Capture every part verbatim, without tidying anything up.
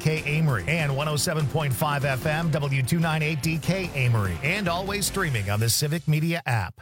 K Amory and one oh seven point five F M W two ninety-eight D K Amory, and always streaming on the Civic Media app.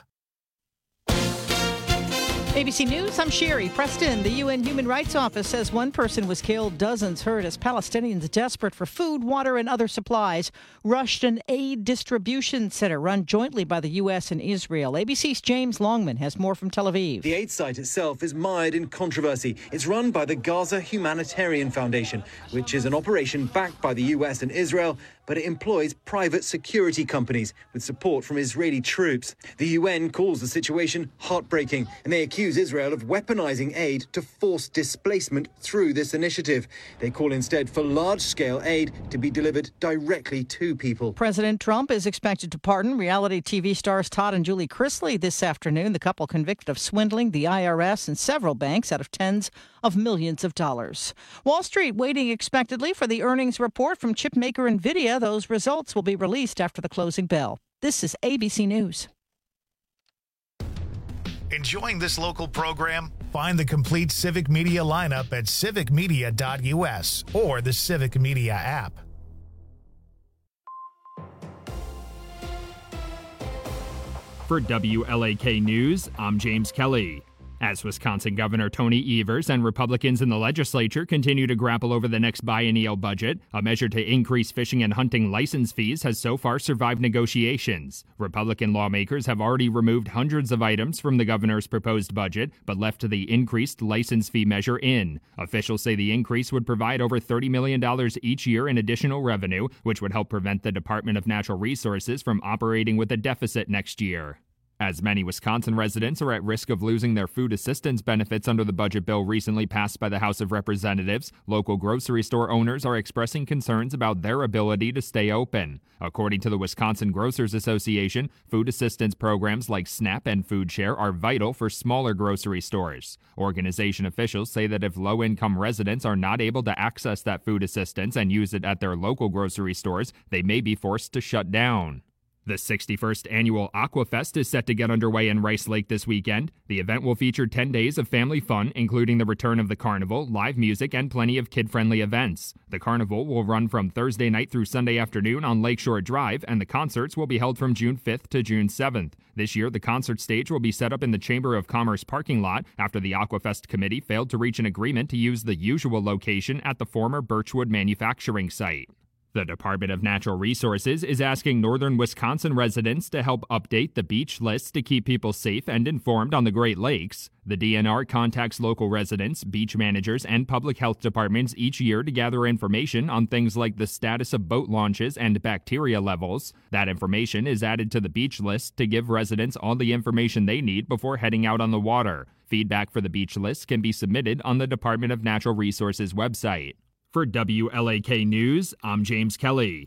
A B C News, I'm Sherry Preston. The U N Human Rights Office says one person was killed, dozens hurt as Palestinians desperate for food, water, and other supplies rushed an aid distribution center run jointly by the U S and Israel. A B C's James Longman has more from Tel Aviv. The aid site itself is mired in controversy. It's run by the Gaza Humanitarian Foundation, which is an operation backed by the U S and Israel, but it employs private security companies with support from Israeli troops. The U N calls the situation heartbreaking, and they accuse Israel of weaponizing aid to force displacement through this initiative. They call instead for large-scale aid to be delivered directly to people. President Trump is expected to pardon reality T V stars Todd and Julie Chrisley this afternoon. The couple convicted of swindling the I R S and several banks out of tens of millions of dollars. Wall Street waiting expectantly for the earnings report from chipmaker NVIDIA. Those results will be released after the closing bell. This is A B C News. Enjoying this local program? Find the complete Civic Media lineup at civic media dot U S or the Civic Media app. For W L A K News, I'm James Kelly. As Wisconsin Governor Tony Evers and Republicans in the legislature continue to grapple over the next biennial budget, a measure to increase fishing and hunting license fees has so far survived negotiations. Republican lawmakers have already removed hundreds of items from the governor's proposed budget, but left the increased license fee measure in. Officials say the increase would provide over thirty million dollars each year in additional revenue, which would help prevent the Department of Natural Resources from operating with a deficit next year. As many Wisconsin residents are at risk of losing their food assistance benefits under the budget bill recently passed by the House of Representatives, local grocery store owners are expressing concerns about their ability to stay open. According to the Wisconsin Grocers Association, food assistance programs like SNAP and Food Share are vital for smaller grocery stores. Organization officials say that if low-income residents are not able to access that food assistance and use it at their local grocery stores, they may be forced to shut down. The sixty-first annual Aquafest is set to get underway in Rice Lake this weekend. The event will feature ten days of family fun, including the return of the carnival, live music, and plenty of kid-friendly events. The carnival will run from Thursday night through Sunday afternoon on Lakeshore Drive, and the concerts will be held from June fifth to June seventh. This year, the concert stage will be set up in the Chamber of Commerce parking lot after the Aquafest committee failed to reach an agreement to use the usual location at the former Birchwood manufacturing site. The Department of Natural Resources is asking northern Wisconsin residents to help update the beach list to keep people safe and informed on the Great Lakes. The D N R contacts local residents, beach managers, and public health departments each year to gather information on things like the status of boat launches and bacteria levels. That information is added to the beach list to give residents all the information they need before heading out on the water. Feedback for the beach list can be submitted on the Department of Natural Resources website. For W L A K News, I'm James Kelly.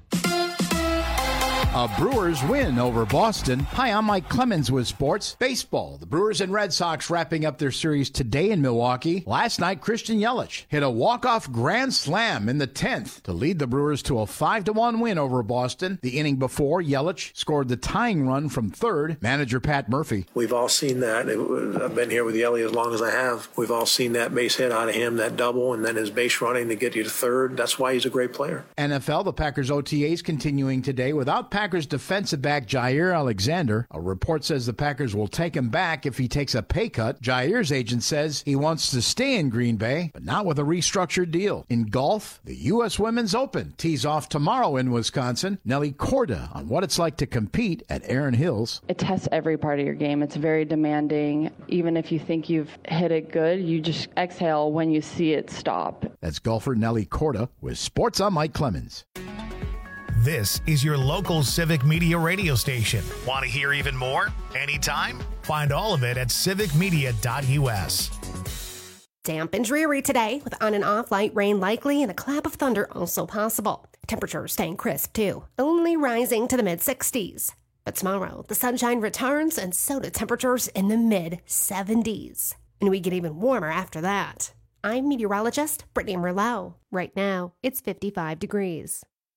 A Brewers win over Boston. Hi, I'm Mike Clemens with sports. Baseball. The Brewers and Red Sox wrapping up their series today in Milwaukee. Last night, Christian Yelich hit a walk-off grand slam in the tenth to lead the Brewers to a five to one win over Boston. The inning before, Yelich scored the tying run from third. Manager Pat Murphy. We've all seen that. I've been here with Yelich as long as I have. We've all seen that base hit out of him, that double, and then his base running to get you to third. That's why he's a great player. N F L, the Packers O T As continuing today without Packers Packers defensive back Jair Alexander. A report says the Packers will take him back if he takes a pay cut. Jair's agent says he wants to stay in Green Bay, but not with a restructured deal. In golf, the U S Women's Open tees off tomorrow in Wisconsin. Nelly Korda on what it's like to compete at Erin Hills. It tests every part of your game. It's very demanding. Even if you think you've hit it good, you just exhale when you see it stop. That's golfer Nelly Korda with Sports. I'm Mike Clemens. This is your local Civic Media radio station. Want to hear even more? Anytime? Find all of it at civic media dot U S. Damp and dreary today with on and off light rain likely and a clap of thunder also possible. Temperatures staying crisp too, only rising to the mid sixties. But tomorrow, the sunshine returns and so do temperatures in the mid seventies. And we get even warmer after that. I'm meteorologist Brittany Merlot. Right now, it's fifty-five degrees.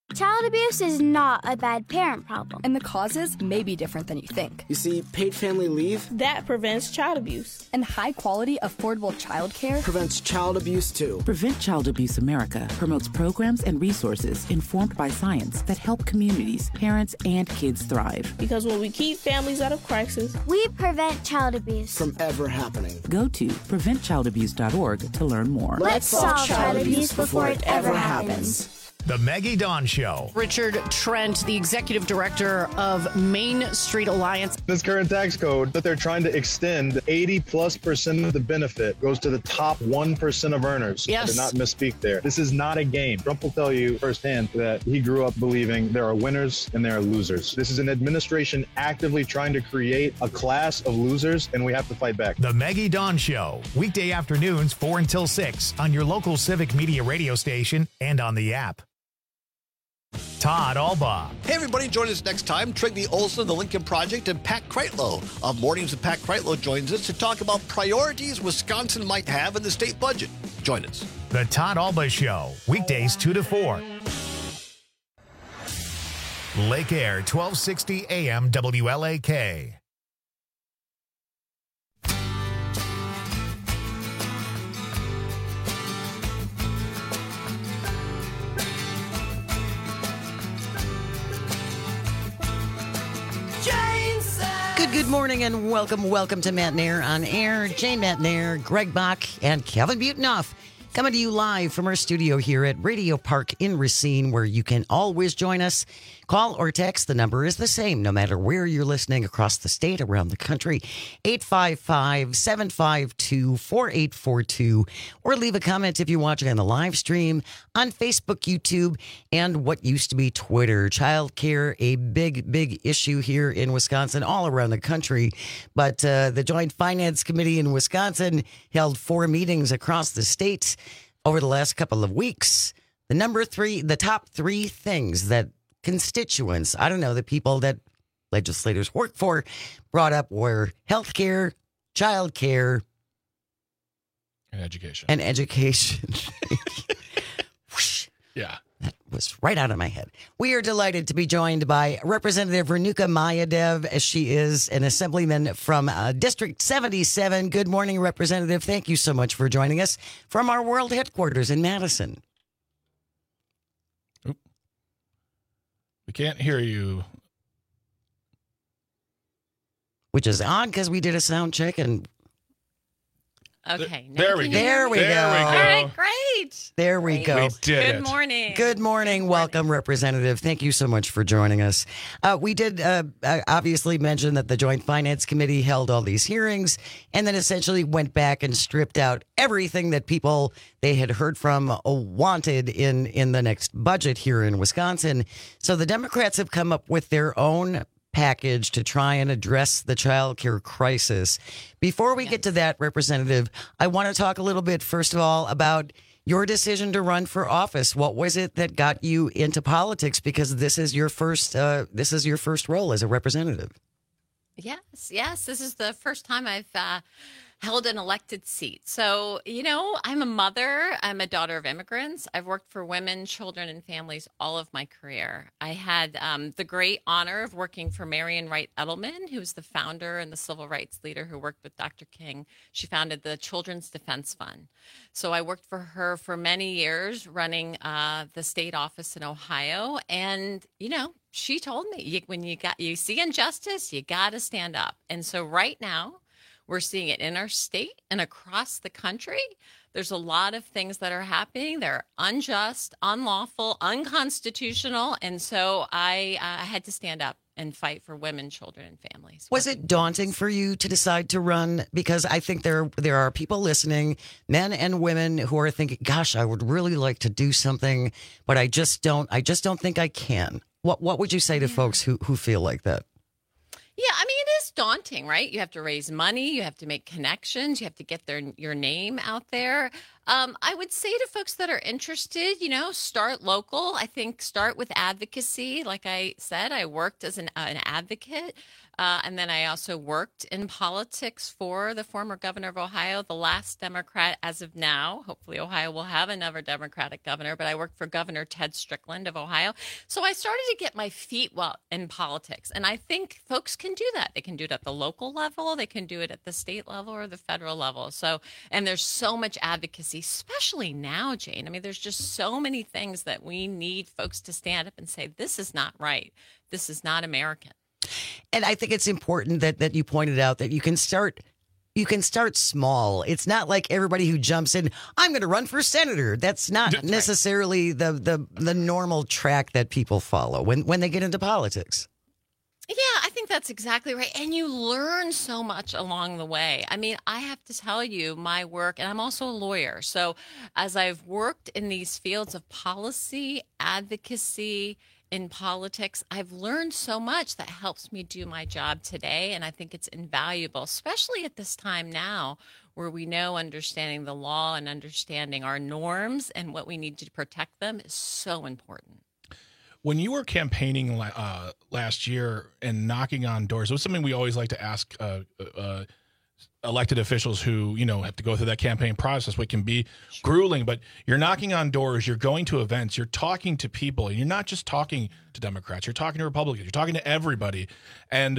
Child abuse is not a bad parent problem. And the causes may be different than you think. You see, paid family leave, that prevents child abuse. And high-quality, affordable childcare prevents child abuse, too. Prevent Child Abuse America promotes programs and resources informed by science that help communities, parents, and kids thrive. Because when we keep families out of crisis, we prevent child abuse from ever happening. Go to prevent child abuse dot org to learn more. Let's solve child abuse before it ever happens. The Maggie Dawn Show. Richard Trent, the executive director of Main Street Alliance. This current tax code that they're trying to extend, eighty plus percent of the benefit goes to the top one percent of earners. Yes. I did not misspeak there. This is not a game. Trump will tell you firsthand that he grew up believing there are winners and there are losers. This is an administration actively trying to create a class of losers, and we have to fight back. The Maggie Dawn Show. Weekday afternoons, four until six on your local Civic Media radio station and on the app. Todd Albaugh. Hey, everybody, join us next time. Trigny Olson of the Lincoln Project and Pat Kreitlow of Mornings with Pat Kreitlow joins us to talk about priorities Wisconsin might have in the state budget. Join us. The Todd Albaugh Show, weekdays two to four. Lake Air, twelve sixty A M W L A K. Good, good morning and welcome, welcome to Matt Nair on Air. Jane Matt Nair, Greg Bach, and Kevin Buetenoff coming to you live from our studio here at Radio Park in Racine, where you can always join us. Call or text. The number is the same, no matter where you're listening across the state, around the country. eight five five, seven five two, four eight four two. Or leave a comment if you're watching on the live stream on Facebook, YouTube, and what used to be Twitter. Child care, a big, big issue here in Wisconsin, all around the country. But uh, the Joint Finance Committee in Wisconsin held four meetings across the state over the last couple of weeks. The number three, the top three things that constituents, I don't know, the people that legislators work for, brought up were health care, child care, and education. And education. Yeah. That was right out of my head. We are delighted to be joined by Representative Renuka Mayadev, as she is an assemblyman from uh, District seventy-seven. Good morning, Representative. Thank you so much for joining us from our world headquarters in Madison. Oop. We can't hear you. Which is odd because we did a sound check and... Okay. There we go. There we go. There we go. All right, great. There we Great. go. We did Good it. morning. Good morning. Welcome, Representative. Thank you so much for joining us. Uh, we did uh, obviously mention that the Joint Finance Committee held all these hearings and then essentially went back and stripped out everything that people they had heard from uh, wanted in, in the next budget here in Wisconsin. So the Democrats have come up with their own package to try and address the child care crisis. Before we yes. get to that, Representative, I want to talk a little bit, first of all, about your decision to run for office. What was it that got you into politics? Because this is your first, uh, this is your first role as a representative. Yes, yes. This is the first time I've uh, held an elected seat. So, you know, I'm a mother. I'm a daughter of immigrants. I've worked for women, children, and families all of my career. I had um, the great honor of working for Marian Wright Edelman, who's the founder and the civil rights leader who worked with Doctor King. She founded the Children's Defense Fund. So I worked for her for many years running uh, the state office in Ohio. And, you know, she told me, you, when you got you see injustice, you got to stand up. And so right now, we're seeing it in our state and across the country. There's a lot of things that are happening. They're unjust, unlawful, unconstitutional. And so I uh, had to stand up and fight for women, children, and families. Was it daunting for you to decide to run? Because I think there there are people listening, men and women, who are thinking, gosh, I would really like to do something, but I just don't I just don't think I can. What what would you say to yeah. folks who, who feel like that? Yeah, I mean, it is daunting, right? You have to raise money. You have to make connections. You have to get their your name out there. Um, I would say to folks that are interested, you know, start local. I think start with advocacy. Like I said, I worked as an, uh, an advocate. Uh, and then I also worked in politics for the former governor of Ohio, the last Democrat as of now. Hopefully Ohio will have another Democratic governor, but I worked for Governor Ted Strickland of Ohio. So I started to get my feet wet in politics. And I think folks can do that. They can do it at the local level. They can do it at the state level or the federal level. So, and there's so much advocacy, especially now, Jane. I mean, there's just so many things that we need folks to stand up and say, this is not right. This is not American. And I think it's important that, that you pointed out that you can start you can start small. It's not like everybody who jumps in, I'm going to run for senator. That's not That's necessarily right. the, the the normal track that people follow when, when they get into politics. Yeah, I think that's exactly right. And you learn so much along the way. I mean, I have to tell you my work, and I'm also a lawyer. So as I've worked in these fields of policy, advocacy, in politics, I've learned so much that helps me do my job today. And I think it's invaluable, especially at this time now where we know understanding the law and understanding our norms and what we need to protect them is so important. When you were campaigning uh, last year and knocking on doors, it was something we always like to ask uh, uh, elected officials who, you know, have to go through that campaign process, which can be grueling, but you're knocking on doors, you're going to events, you're talking to people, and you're not just talking to Democrats, you're talking to Republicans, you're talking to everybody. And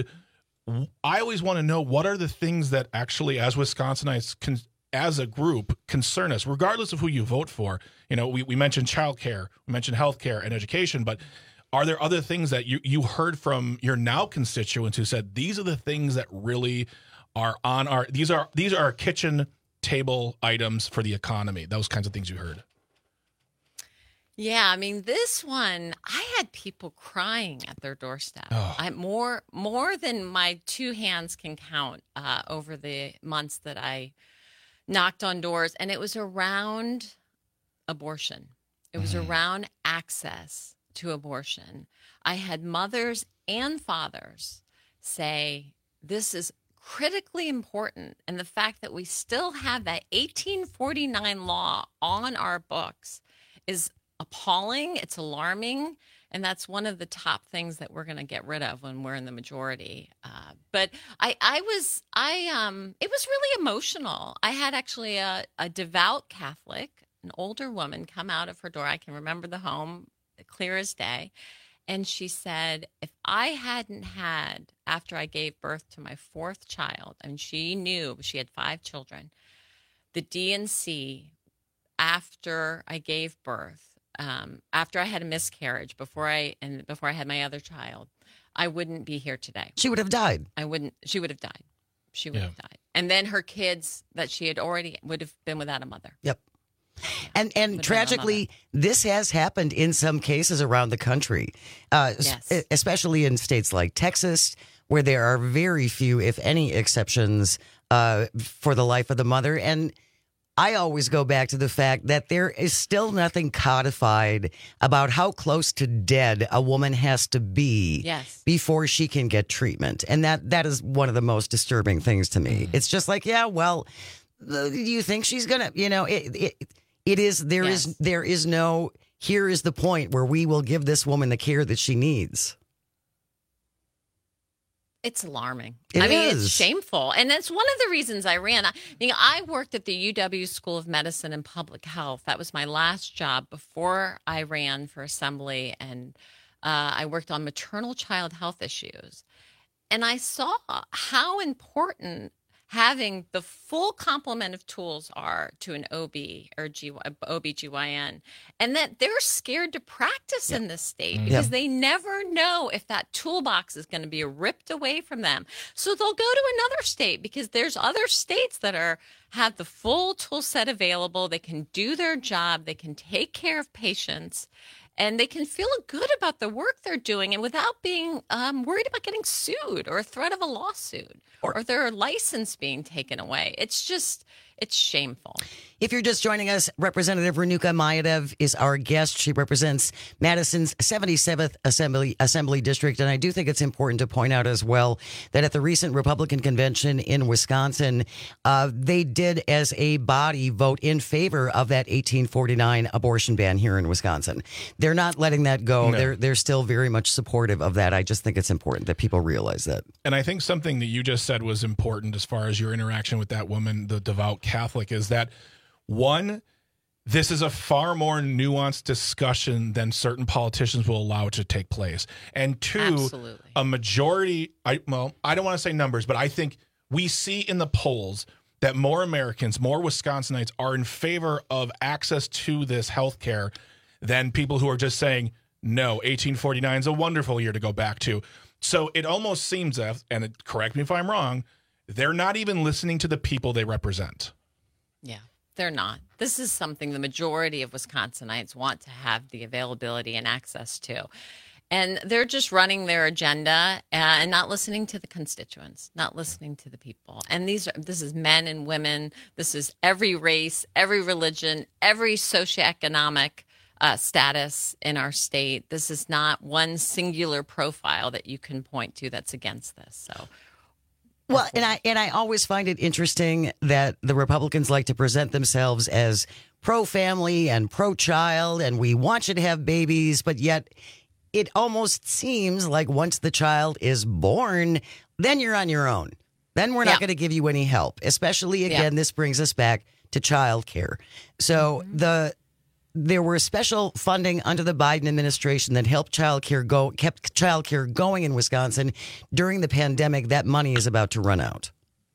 I always want to know, what are the things that actually, as Wisconsinites, can, as a group, concern us, regardless of who you vote for? You know, we, we mentioned childcare, we mentioned healthcare and education, but are there other things that you, you heard from your now constituents who said, these are the things that really are on our, these are these are our kitchen table items for the economy, those kinds of things you heard? Yeah, I mean, this one, I had people crying at their doorstep. Oh. I more more than my two hands can count uh, over the months that I knocked on doors. And it was around abortion. It was mm-hmm. around access to abortion. I had mothers and fathers say, this is critically important. And the fact that we still have that eighteen forty-nine law on our books is appalling. It's alarming. And that's one of the top things that we're going to get rid of when we're in the majority. Uh, but I, I was, I, um, it was really emotional. I had actually a, a devout Catholic, an older woman, come out of her door. I can remember the home clear as day. And she said, if I hadn't had, after I gave birth to my fourth child, and she knew she had five children, the D N C, after I gave birth, um, after I had a miscarriage, before I and before I had my other child, I wouldn't be here today. She would have died. I wouldn't. She would have died. She would yeah. have died. And then her kids that she had already would have been without a mother. Yep. And and tragically, this has happened in some cases around the country, uh, yes. especially in states like Texas, where there are very few, if any, exceptions uh, for the life of the mother. And I always go back to the fact that there is still nothing codified about how close to dead a woman has to be yes. before she can get treatment. And that that is one of the most disturbing things to me. Mm. It's just like, yeah, well, do you think she's going to, you know, it, it It is, there yes. is, there is no, here is the point where we will give this woman the care that she needs. It's alarming. It I mean, is. It's shameful. And that's one of the reasons I ran. I mean, I worked at the U W School of Medicine and Public Health. That was my last job before I ran for assembly. And uh, I worked on maternal child health issues. And I saw how important having the full complement of tools are to an O B or G Y, O B G Y N, and that they're scared to practice yep. in this state because yep. they never know if that toolbox is going to be ripped away from them. So they'll go to another state because there's other states that are have the full tool set available. They can do their job. They can take care of patients. And they can feel good about the work they're doing and without being um, worried about getting sued or a threat of a lawsuit or, or their license being taken away. It's just, It's shameful. If you're just joining us, Representative Renuka Mayadev is our guest. She represents Madison's seventy-seventh Assembly Assembly District. And I do think it's important to point out as well that at the recent Republican convention in Wisconsin, uh, they did as a body vote in favor of that eighteen forty-nine abortion ban here in Wisconsin. They're not letting that go. No. They're, they're still very much supportive of that. I just think it's important that people realize that. And I think something that you just said was important as far as your interaction with that woman, the devout Catholic, is that one, this is a far more nuanced discussion than certain politicians will allow it to take place. And two, Absolutely. a majority, I, well, I don't want to say numbers, but I think we see in the polls that more Americans, more Wisconsinites are in favor of access to this health care than people who are just saying, no, eighteen forty-nine is a wonderful year to go back to. So it almost seems, as, and it, correct me if I'm wrong, they're not even listening to the people they represent. Yeah. They're not. This is something the majority of Wisconsinites want to have the availability and access to. And they're just running their agenda and not listening to the constituents, not listening to the people. And these are this is men and women. This is every race, every religion, every socioeconomic uh, status in our state. This is not one singular profile that you can point to that's against this. So. Well, and I and I always find it interesting that the Republicans like to present themselves as pro-family and pro-child, and we want you to have babies, but yet it almost seems like once the child is born, then you're on your own. Then we're not Yeah. going to give you any help. Especially, again, Yeah. this brings us back to child care. So Mm-hmm. the there were special funding under the Biden administration that helped child care go, kept child care going in Wisconsin during the pandemic. That money is about to run out.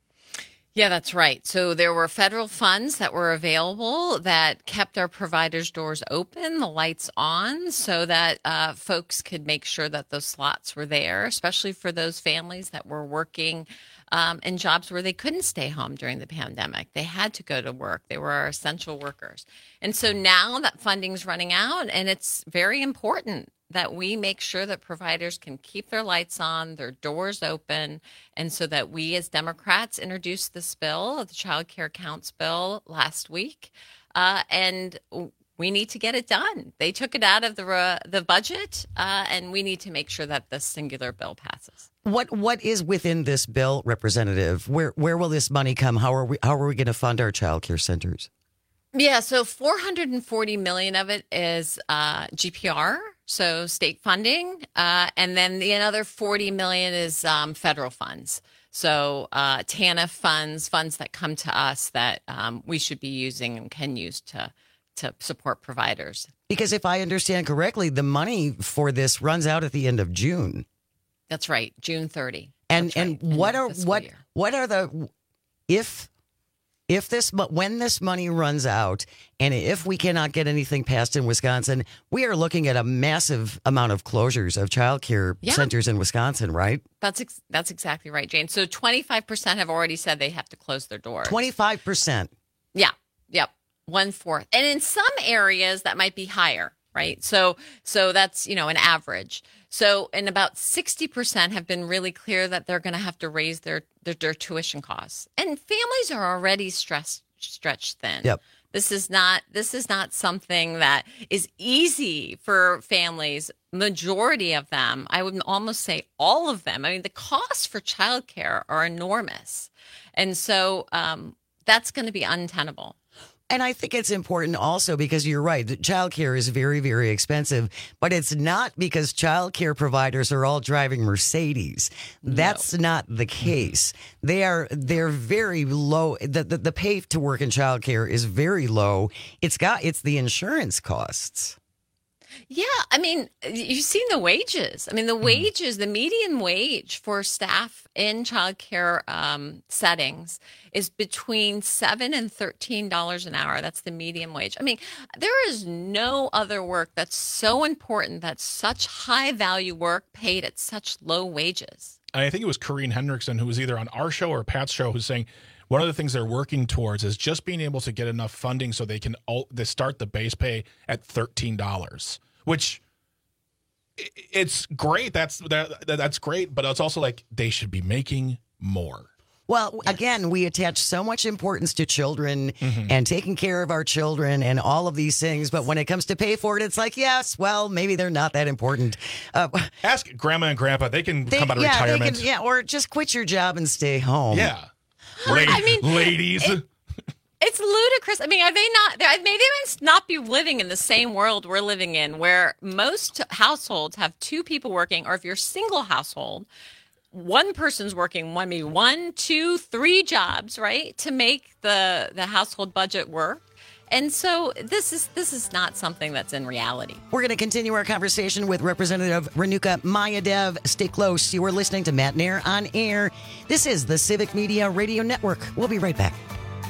Yeah, that's right. So there were federal funds that were available that kept our providers' doors open, the lights on, so that uh, folks could make sure that those slots were there, especially for those families that were working um, in jobs where they couldn't stay home during the pandemic. They had to go to work. They were our essential workers. And so now that funding's running out, and it's very important that we make sure that providers can keep their lights on, their doors open, and so that we as Democrats introduced this bill, the Child Care Counts bill, last week, uh, and we need to get it done. They took it out of the uh, the budget, uh, and we need to make sure that this singular bill passes. What what is within this bill, Representative? Where where will this money come? How are we how are we going to fund our child care centers? Yeah, so four hundred forty million of it is uh, G P R, so state funding, uh, and then the another forty million is um, federal funds. So uh, T A N F funds, funds that come to us that um, we should be using and can use to to support providers. Because if I understand correctly, the money for this runs out at the end of June. That's right, June thirtieth. And and right, what end are of fiscal what year. what are the if if this but when this money runs out and if we cannot get anything passed in Wisconsin, we are looking at a massive amount of closures of child care Yeah. centers in Wisconsin, right? That's ex- that's exactly right, Jane. So twenty-five percent have already said they have to close their doors. twenty-five percent. Yeah. Yep. One fourth. And in some areas that might be higher, right? So so that's, you know, an average. So and about sixty percent have been really clear that they're going to have to raise their, their their tuition costs. And families are already stressed stretched thin. Yep. This is not this is not something that is easy for families. Majority of them, I would almost say all of them. I mean, the costs for childcare are enormous. And so um, that's going to be untenable. And I think it's important also because you're right. Childcare is very, very expensive, but it's not because childcare providers are all driving Mercedes. That's not the case. They are, they're very low. The, the, the pay to work in childcare is very low. It's got, it's the insurance costs. Yeah, I mean, you've seen the wages. I mean, the wages, the median wage for staff in childcare um, settings is between seven and thirteen dollars an hour. That's the median wage. I mean, there is no other work that's so important, that's such high value work paid at such low wages. I think it was Corrine Hendrickson who was either on our show or Pat's show who's saying one of the things they're working towards is just being able to get enough funding so they can all, they start the base pay at thirteen dollars, which i- it's great. That's that, that's great, but it's also like they should be making more. Well, yes. Again, we attach so much importance to children mm-hmm. and taking care of our children and all of these things. But when it comes to pay for it, it's like, yes, well, maybe they're not that important. Uh, Ask grandma and grandpa. They can they, come out of yeah, retirement. They can, yeah, or just quit your job and stay home. Yeah. La- I mean, ladies. It, it's ludicrous. I mean, are they not? They may not be living in the same world we're living in, where most households have two people working, or if you're a single household, one person's working one, maybe one, two, three jobs, right, to make the the household budget work. And so this is this is not something that's in reality. We're going to continue our conversation with Representative Renuka Mayadev. Stay close. You are listening to Matt Nair on Air. This is the Civic Media Radio Network. We'll be right back.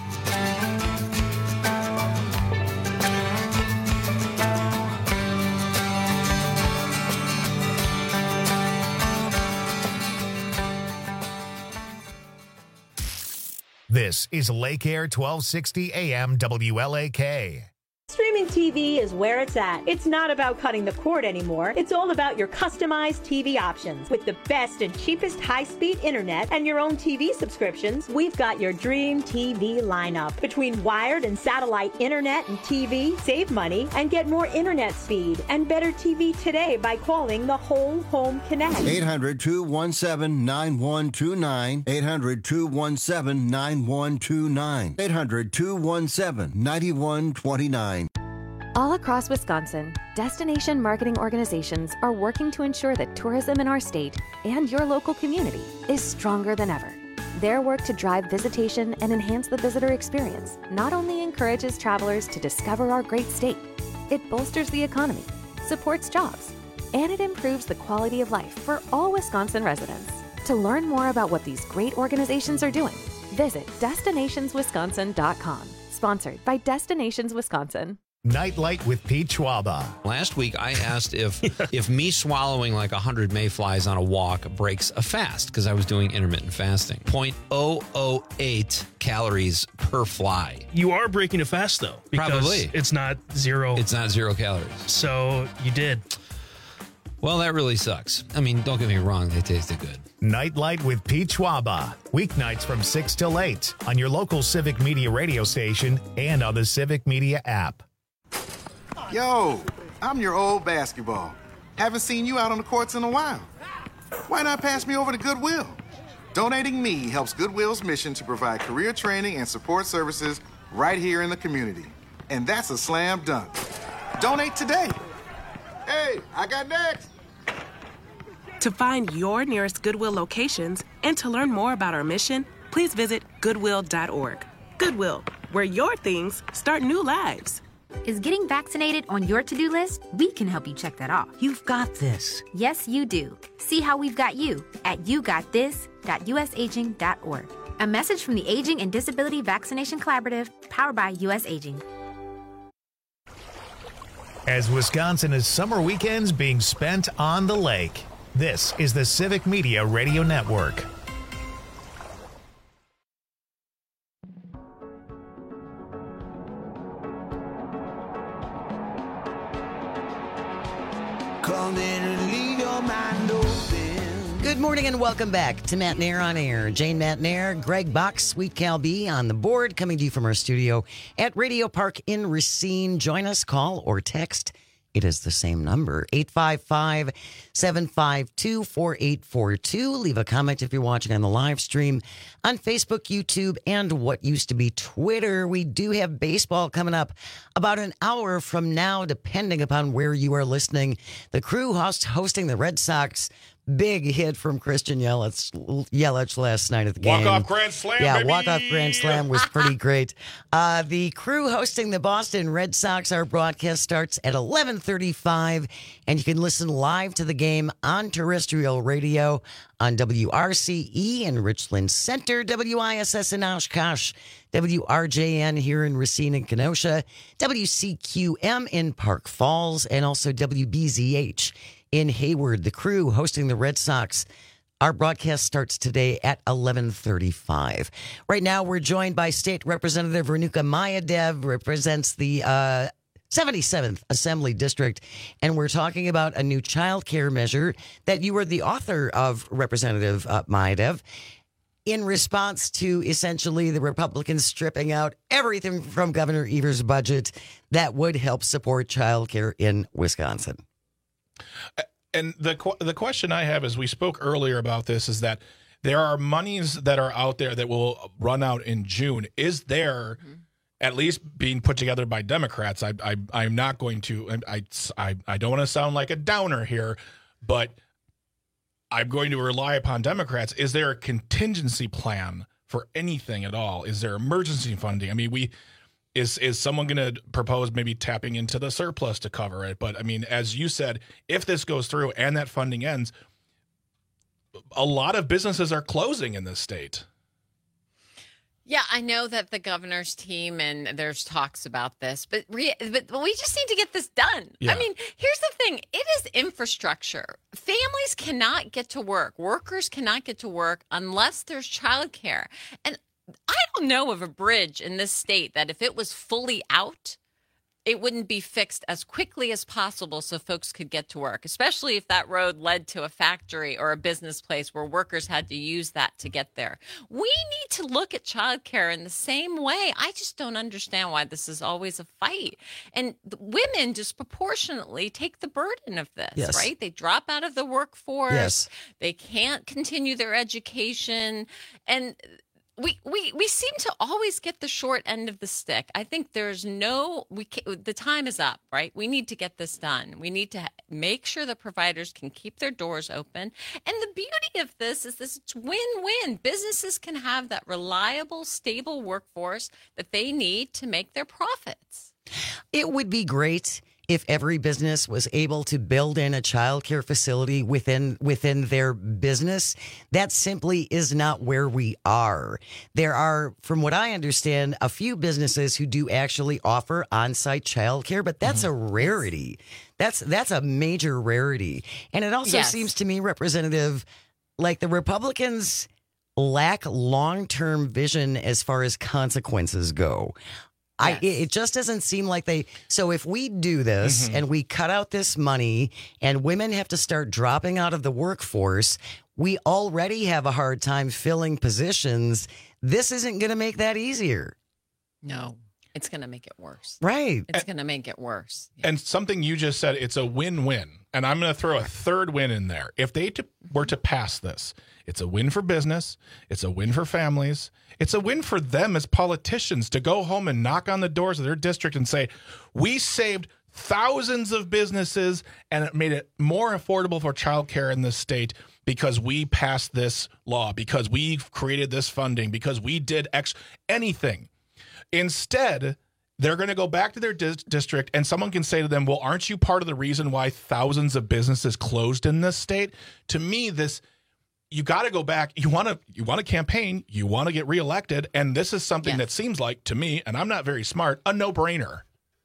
This is Lake Air twelve sixty A M W L A K. Streaming T V is where it's at. It's not about cutting the cord anymore. It's all about your customized T V options. With the best and cheapest high-speed internet and your own T V subscriptions, we've got your dream T V lineup. Between wired and satellite internet and T V, save money and get more internet speed and better T V today by calling the Whole Home Connect. eight hundred, two one seven, nine one two nine. eight hundred, two one seven, nine one two nine. eight hundred, two one seven, nine one two nine. All across Wisconsin, destination marketing organizations are working to ensure that tourism in our state and your local community is stronger than ever. Their work to drive visitation and enhance the visitor experience not only encourages travelers to discover our great state, it bolsters the economy, supports jobs, and it improves the quality of life for all Wisconsin residents. To learn more about what these great organizations are doing, visit destinations wisconsin dot com. Sponsored by Destinations Wisconsin. Nightlight with Pete Schwaba. Last week, I asked if if me swallowing like one hundred mayflies on a walk breaks a fast, because I was doing intermittent fasting. zero point zero zero eight calories per fly. You are breaking a fast, though. Because Probably. It's not zero. It's not zero calories. So you did. Well, that really sucks. I mean, don't get me wrong. They tasted good. Nightlight with Pete Schwaba. Weeknights from six till eight on your local Civic Media radio station and on the Civic Media app. Yo, I'm your old basketball. Haven't seen you out on the courts in a while. Why not pass me over to Goodwill? Donating me helps Goodwill's mission to provide career training and support services right here in the community. And that's a slam dunk. Donate today. Hey, I got next. To find your nearest Goodwill locations and to learn more about our mission, please visit goodwill dot org. Goodwill, where your things start new lives. Is getting vaccinated on your to-do list? We can help you check that off. You've got this. Yes, you do. See how we've got you at you got this dot u s aging dot org. A message from the Aging and Disability Vaccination Collaborative, powered by U S Aging. As Wisconsin is summer weekends being spent on the lake, this is the Civic Media Radio Network. Good morning and welcome back to Matt Nair on Air. Jane Matt Nair, Greg Bach, Sweet Cal B on the board, coming to you from our studio at Radio Park in Racine. Join us, call or text. It is the same number, eight five five, seven five two, four eight four two. Leave a comment if you're watching on the live stream on Facebook, YouTube, and what used to be Twitter. We do have baseball coming up about an hour from now, depending upon where you are listening. The Crew host hosting the Red Sox. Big hit from Christian Yelich, Yelich last night at the game. Walk-off grand slam, Yeah, baby. walk-off grand slam was pretty great. Uh, the Crew hosting the Boston Red Sox. Our broadcast starts at eleven thirty-five, and you can listen live to the game on terrestrial radio on W R C E in Richland Center, W I S S in Oshkosh, W R J N here in Racine and Kenosha, W C Q M in Park Falls, and also W B Z H in Hayward. The Crew hosting the Red Sox. Our broadcast starts today at eleven thirty-five. Right now, we're joined by State Representative Renuka Mayadev, represents the uh, seventy-seventh Assembly District, and we're talking about a new child care measure that you were the author of, Representative uh, Mayadev. in response to essentially the Republicans stripping out everything from Governor Evers' budget that would help support childcare in Wisconsin. And the the question I have is, we spoke earlier about this, is that there are monies that are out there that will run out in June. Is there, mm-hmm. at least being put together by Democrats? I, I, I'm not going to, I, I, I don't want to sound like a downer here, but I'm going to rely upon Democrats. Is there a contingency plan for anything at all? Is there emergency funding? I mean, we is is someone going to propose maybe tapping into the surplus to cover it? But I mean, as you said, if this goes through and that funding ends, a lot of businesses are closing in this state. Yeah, I know that the governor's team and there's talks about this, but re- but we just need to get this done. Yeah. I mean, here's the thing. It is infrastructure. Families cannot get to work. Workers cannot get to work unless there's childcare. And I don't know of a bridge in this state that if it was fully out, it wouldn't be fixed as quickly as possible so folks could get to work, especially if that road led to a factory or a business place where workers had to use that to get there. We need to look at childcare in the same way. I just don't understand why this is always a fight. And women disproportionately take the burden of this, Yes. right? They drop out of the workforce. Yes. They can't continue their education. And We, we we seem to always get the short end of the stick. I think there's no, we can, the time is up, right? We need to get this done. We need to make sure the providers can keep their doors open. And the beauty of this is this, it's win-win. Businesses can have that reliable, stable workforce that they need to make their profits. It would be great if every business was able to build in a child care facility within within their business. That simply is not where we are. There are, from what I understand, a few businesses who do actually offer on-site child care, but that's mm-hmm. a rarity. That's that's a major rarity. And it also Yes. seems to me, Representative, like the Republicans lack long-term vision as far as consequences go. I, it just doesn't seem like they. So if we do this mm-hmm. and we cut out this money and women have to start dropping out of the workforce, we already have a hard time filling positions. This isn't going to make that easier. No, it's going to make it worse. Right. It's going to make it worse. And something you just said, it's a win-win. And I'm going to throw a third win in there. If they to, were to pass this, it's a win for business. It's a win for families. It's a win for them as politicians to go home and knock on the doors of their district and say, we saved thousands of businesses and it made it more affordable for childcare in this state because we passed this law, because we created this funding, because we did X, anything. Instead, they're going to go back to their dis- district and someone can say to them, well, aren't you part of the reason why thousands of businesses closed in this state? To me, this, you got to go back. You want to, you want to campaign, you want to get reelected. And this is something Yeah. that seems like, to me, and I'm not very smart, a no-brainer.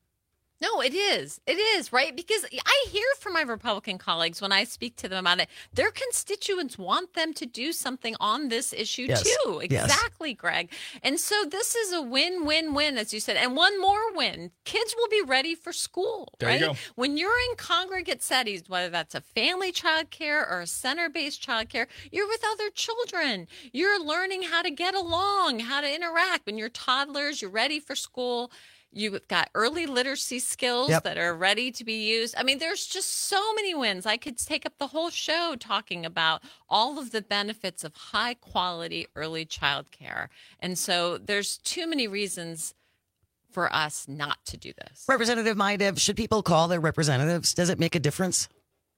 No, it is. It is, right? Because I hear from my Republican colleagues when I speak to them about it, their constituents want them to do something on this issue Yes. too. Yes. Exactly, Greg. And so this is a win-win-win, as you said. And one more win. Kids will be ready for school, There right? you go. When you're in congregate settings, whether that's a family child care or a center-based child care, you're with other children. You're learning how to get along, how to interact. When you're toddlers, you're ready for school. You've got early literacy skills Yep. that are ready to be used. I mean, there's just so many wins. I could take up the whole show talking about all of the benefits of high quality early child care. And so there's too many reasons for us not to do this. Representative Maidev, should people call their representatives? Does it make a difference?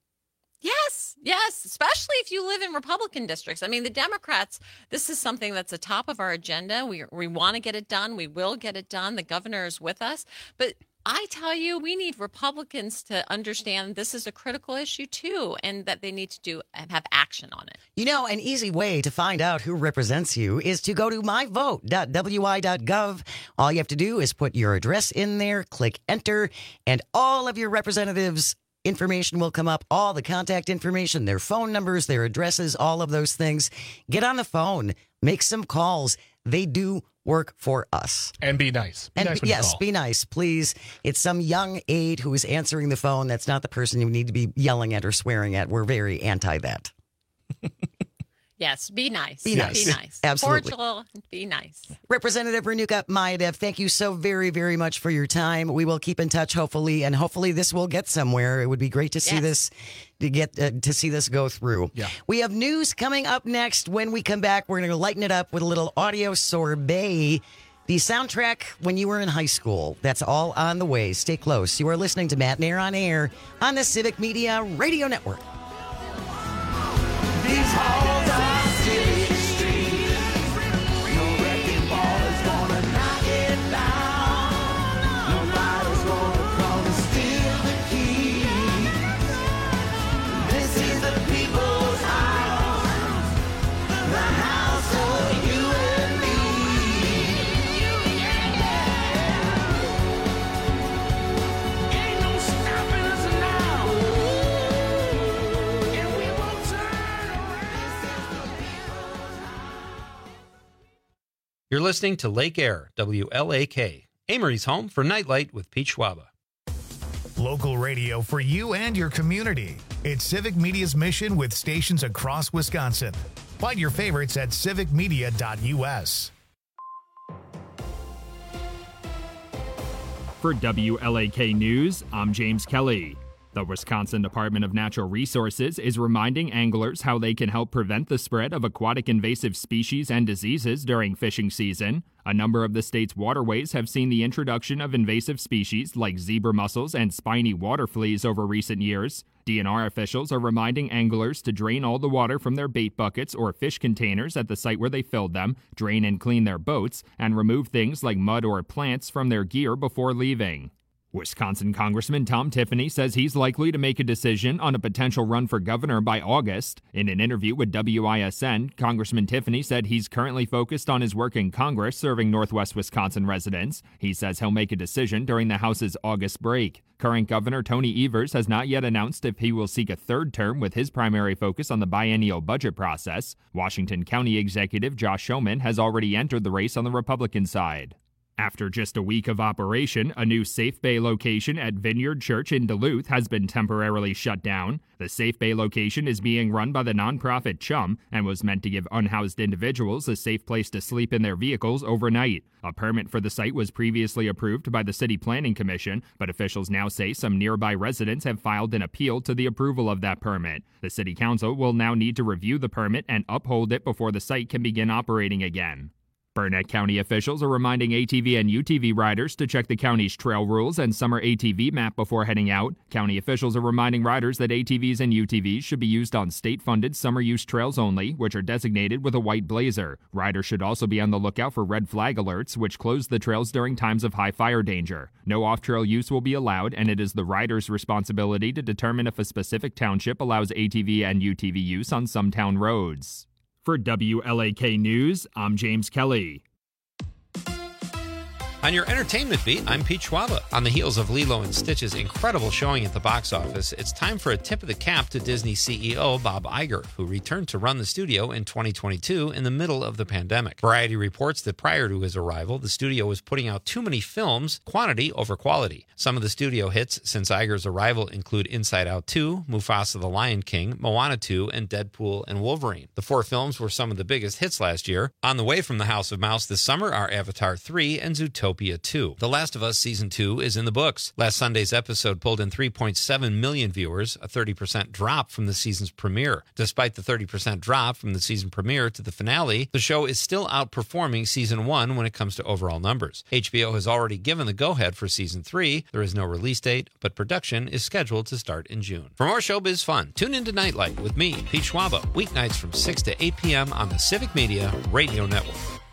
Yes, yes, especially if you live in Republican districts. I mean, the Democrats, this is something that's a top of our agenda. We we want to get it done. We will get it done. The governor is with us. But I tell you, we need Republicans to understand this is a critical issue too, and that they need to do and have action on it. You know, an easy way to find out who represents you is to go to my vote dot w i dot gov. All you have to do is put your address in there, click enter, and all of your representatives' information will come up, all the contact information, their phone numbers, their addresses, all of those things. Get on the phone, make some calls. They do work for us. And be nice. Be And nice when you yes, call. be nice, please. It's some young aide who is answering the phone. That's not the person you need to be yelling at or swearing at. We're very anti that. Yes, be nice. Be nice. Be nice. Absolutely. Cordial, be nice. Representative Renuka Mayadev, thank you so very, very much for your time. We will keep in touch, hopefully, and hopefully this will get somewhere. It would be great to see Yes. this to get uh, to see this go through. Yeah. We have news coming up next. When we come back, we're going to lighten it up with a little audio sorbet. The soundtrack when you were in high school. That's all on the way. Stay close. You are listening to Matt Nair on Air on the Civic Media Radio Network. These halls are Civic Street. No wrecking ball is gonna knock it down. Nobody's gonna come and steal the key. This is the people's house, the house of you and me. Ain't no stopping us now. And we won't turn. You're listening to Lake Air, W L A K, Amory's home for Nightlight with Pete Schwaba. Local radio for you and your community. It's Civic Media's mission with stations across Wisconsin. Find your favorites at civic media dot U S. For W L A K News, I'm James Kelly. The Wisconsin Department of Natural Resources is reminding anglers how they can help prevent the spread of aquatic invasive species and diseases during fishing season. A number of the state's waterways have seen the introduction of invasive species like zebra mussels and spiny water fleas over recent years. D N R officials are reminding anglers to drain all the water from their bait buckets or fish containers at the site where they filled them, drain and clean their boats, and remove things like mud or plants from their gear before leaving. Wisconsin Congressman Tom Tiffany says he's likely to make a decision on a potential run for governor by August. In an interview with W I S N, Congressman Tiffany said he's currently focused on his work in Congress serving Northwest Wisconsin residents. He says he'll make a decision during the House's August break. Current Governor Tony Evers has not yet announced if he will seek a third term, with his primary focus on the biennial budget process. Washington County Executive Josh Schoeman has already entered the race on the Republican side. After just a week of operation, a new Safe Bay location at Vineyard Church in Duluth has been temporarily shut down. The Safe Bay location is being run by the nonprofit Chum and was meant to give unhoused individuals a safe place to sleep in their vehicles overnight. A permit for the site was previously approved by the City Planning Commission, but officials now say some nearby residents have filed an appeal to the approval of that permit. The City Council will now need to review the permit and uphold it before the site can begin operating again. Burnett County officials are reminding A T V and U T V riders to check the county's trail rules and summer A T V map before heading out. County officials are reminding riders that A T Vs and U T Vs should be used on state-funded summer use trails only, which are designated with a white blazer. Riders should also be on the lookout for red flag alerts, which close the trails during times of high fire danger. No off-trail use will be allowed, and it is the rider's responsibility to determine if a specific township allows A T V and U T V use on some town roads. For W L A K News, I'm James Kelly. On your entertainment beat, I'm Pete Schwaba. On the heels of Lilo and Stitch's incredible showing at the box office, it's time for a tip of the cap to Disney C E O Bob Iger, who returned to run the studio in twenty twenty-two in the middle of the pandemic. Variety reports that prior to his arrival, the studio was putting out too many films, quantity over quality. Some of the studio hits since Iger's arrival include Inside Out two, Mufasa the Lion King, Moana two, and Deadpool and Wolverine. The four films were some of the biggest hits last year. On the way from the House of Mouse this summer are Avatar three and Zootopia two. The Last of Us Season two is in the books. Last Sunday's episode pulled in three point seven million viewers, a thirty percent drop from the season's premiere. Despite the thirty percent drop from the season premiere to the finale, the show is still outperforming Season one when it comes to overall numbers. H B O has already given the go-ahead for Season three. There is no release date, but production is scheduled to start in June. For more showbiz fun, tune into Nightlight with me, Pete Schwaba, weeknights from six to eight p.m. on the Civic Media Radio Network.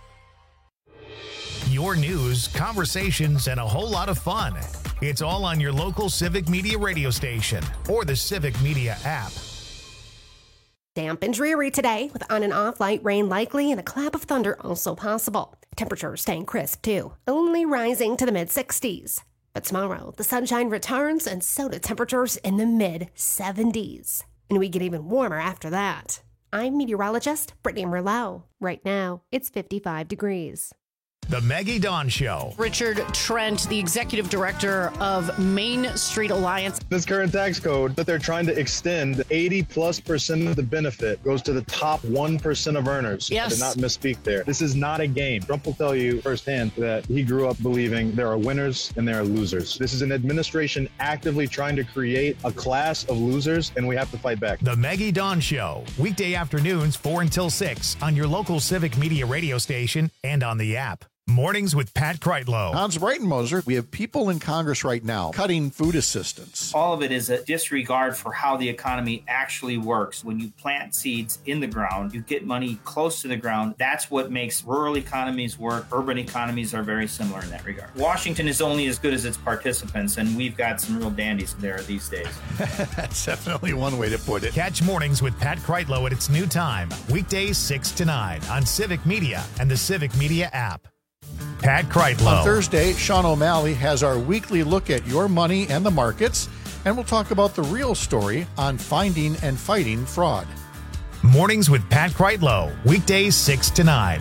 Your news, conversations, and a whole lot of fun. It's all on your local Civic Media radio station or the Civic Media app. Damp and dreary today with on and off light rain likely and a clap of thunder also possible. Temperatures staying crisp too, only rising to the mid sixties. But tomorrow, the sunshine returns and so do temperatures in the mid seventies. And we get even warmer after that. I'm meteorologist Brittany Merlot. Right now, it's fifty-five degrees. The Maggie Dawn Show. Richard Trent, the executive director of Main Street Alliance. This current tax code that they're trying to extend, eighty plus percent of the benefit goes to the top one percent of earners. Yes. I did not misspeak there. This is not a game. Trump will tell you firsthand that he grew up believing there are winners and there are losers. This is an administration actively trying to create a class of losers, and we have to fight back. The Maggie Dawn Show. Weekday afternoons, four until six on your local Civic Media radio station and on the app. Mornings with Pat Kreitlow. Hans Breitenmoser, we have people in Congress right now cutting food assistance. All of it is a disregard for how the economy actually works. When you plant seeds in the ground, you get money close to the ground. That's what makes rural economies work. Urban economies are very similar in that regard. Washington is only as good as its participants, and we've got some real dandies there these days. That's definitely one way to put it. Catch Mornings with Pat Kreitlow at its new time, weekdays six to nine on Civic Media and the Civic Media app. Pat Kreitlow. On Thursday, Sean O'Malley has our weekly look at your money and the markets, and we'll talk about the real story on finding and fighting fraud. Mornings with Pat Kreitlow, weekdays six to nine.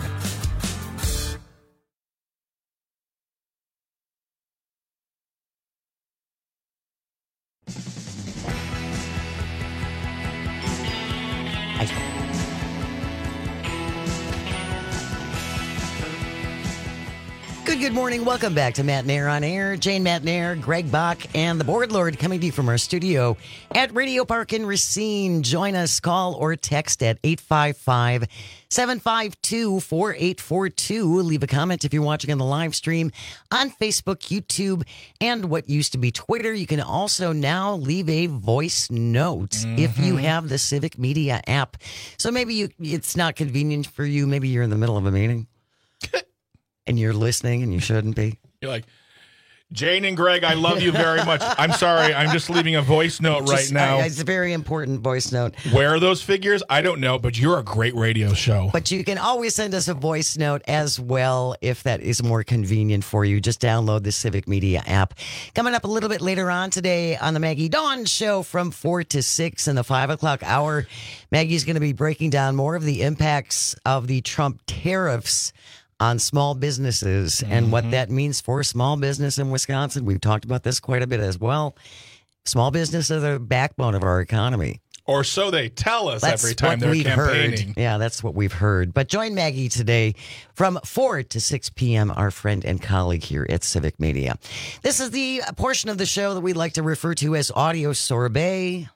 Good, good morning. Welcome back to Matt Nair on Air. Jane Matt Nair, Greg Bach, and the Board Lord coming to you from our studio at Radio Park in Racine. Join us, call or text at eight five five, seven five two, four eight four two. Leave a comment if you're watching on the live stream on Facebook, YouTube, and what used to be Twitter. You can also now leave a voice note mm-hmm. if you have the Civic Media app. So maybe you it's not convenient for you. Maybe you're in the middle of a meeting. And you're listening and you shouldn't be. You're like, Jane and Greg, I love you very much. I'm sorry. I'm just leaving a voice note Just, right now. I, it's a very important voice note. Where are those figures? I don't know, but you're a great radio show. But you can always send us a voice note as well if that is more convenient for you. Just download the Civic Media app. Coming up a little bit later on today on the Maggie Dawn Show from four to six in the five o'clock hour, Maggie's going to be breaking down more of the impacts of the Trump tariffs on small businesses and mm-hmm. what that means for small business in Wisconsin. We've talked about this quite a bit as well. Small business are the backbone of our economy. Or so they tell us that's every time they're campaigning. Heard. Yeah, that's what we've heard. But join Maggie today from four to six p.m., our friend and colleague here at Civic Media. This is the portion of the show that we like to refer to as Audio Sorbet.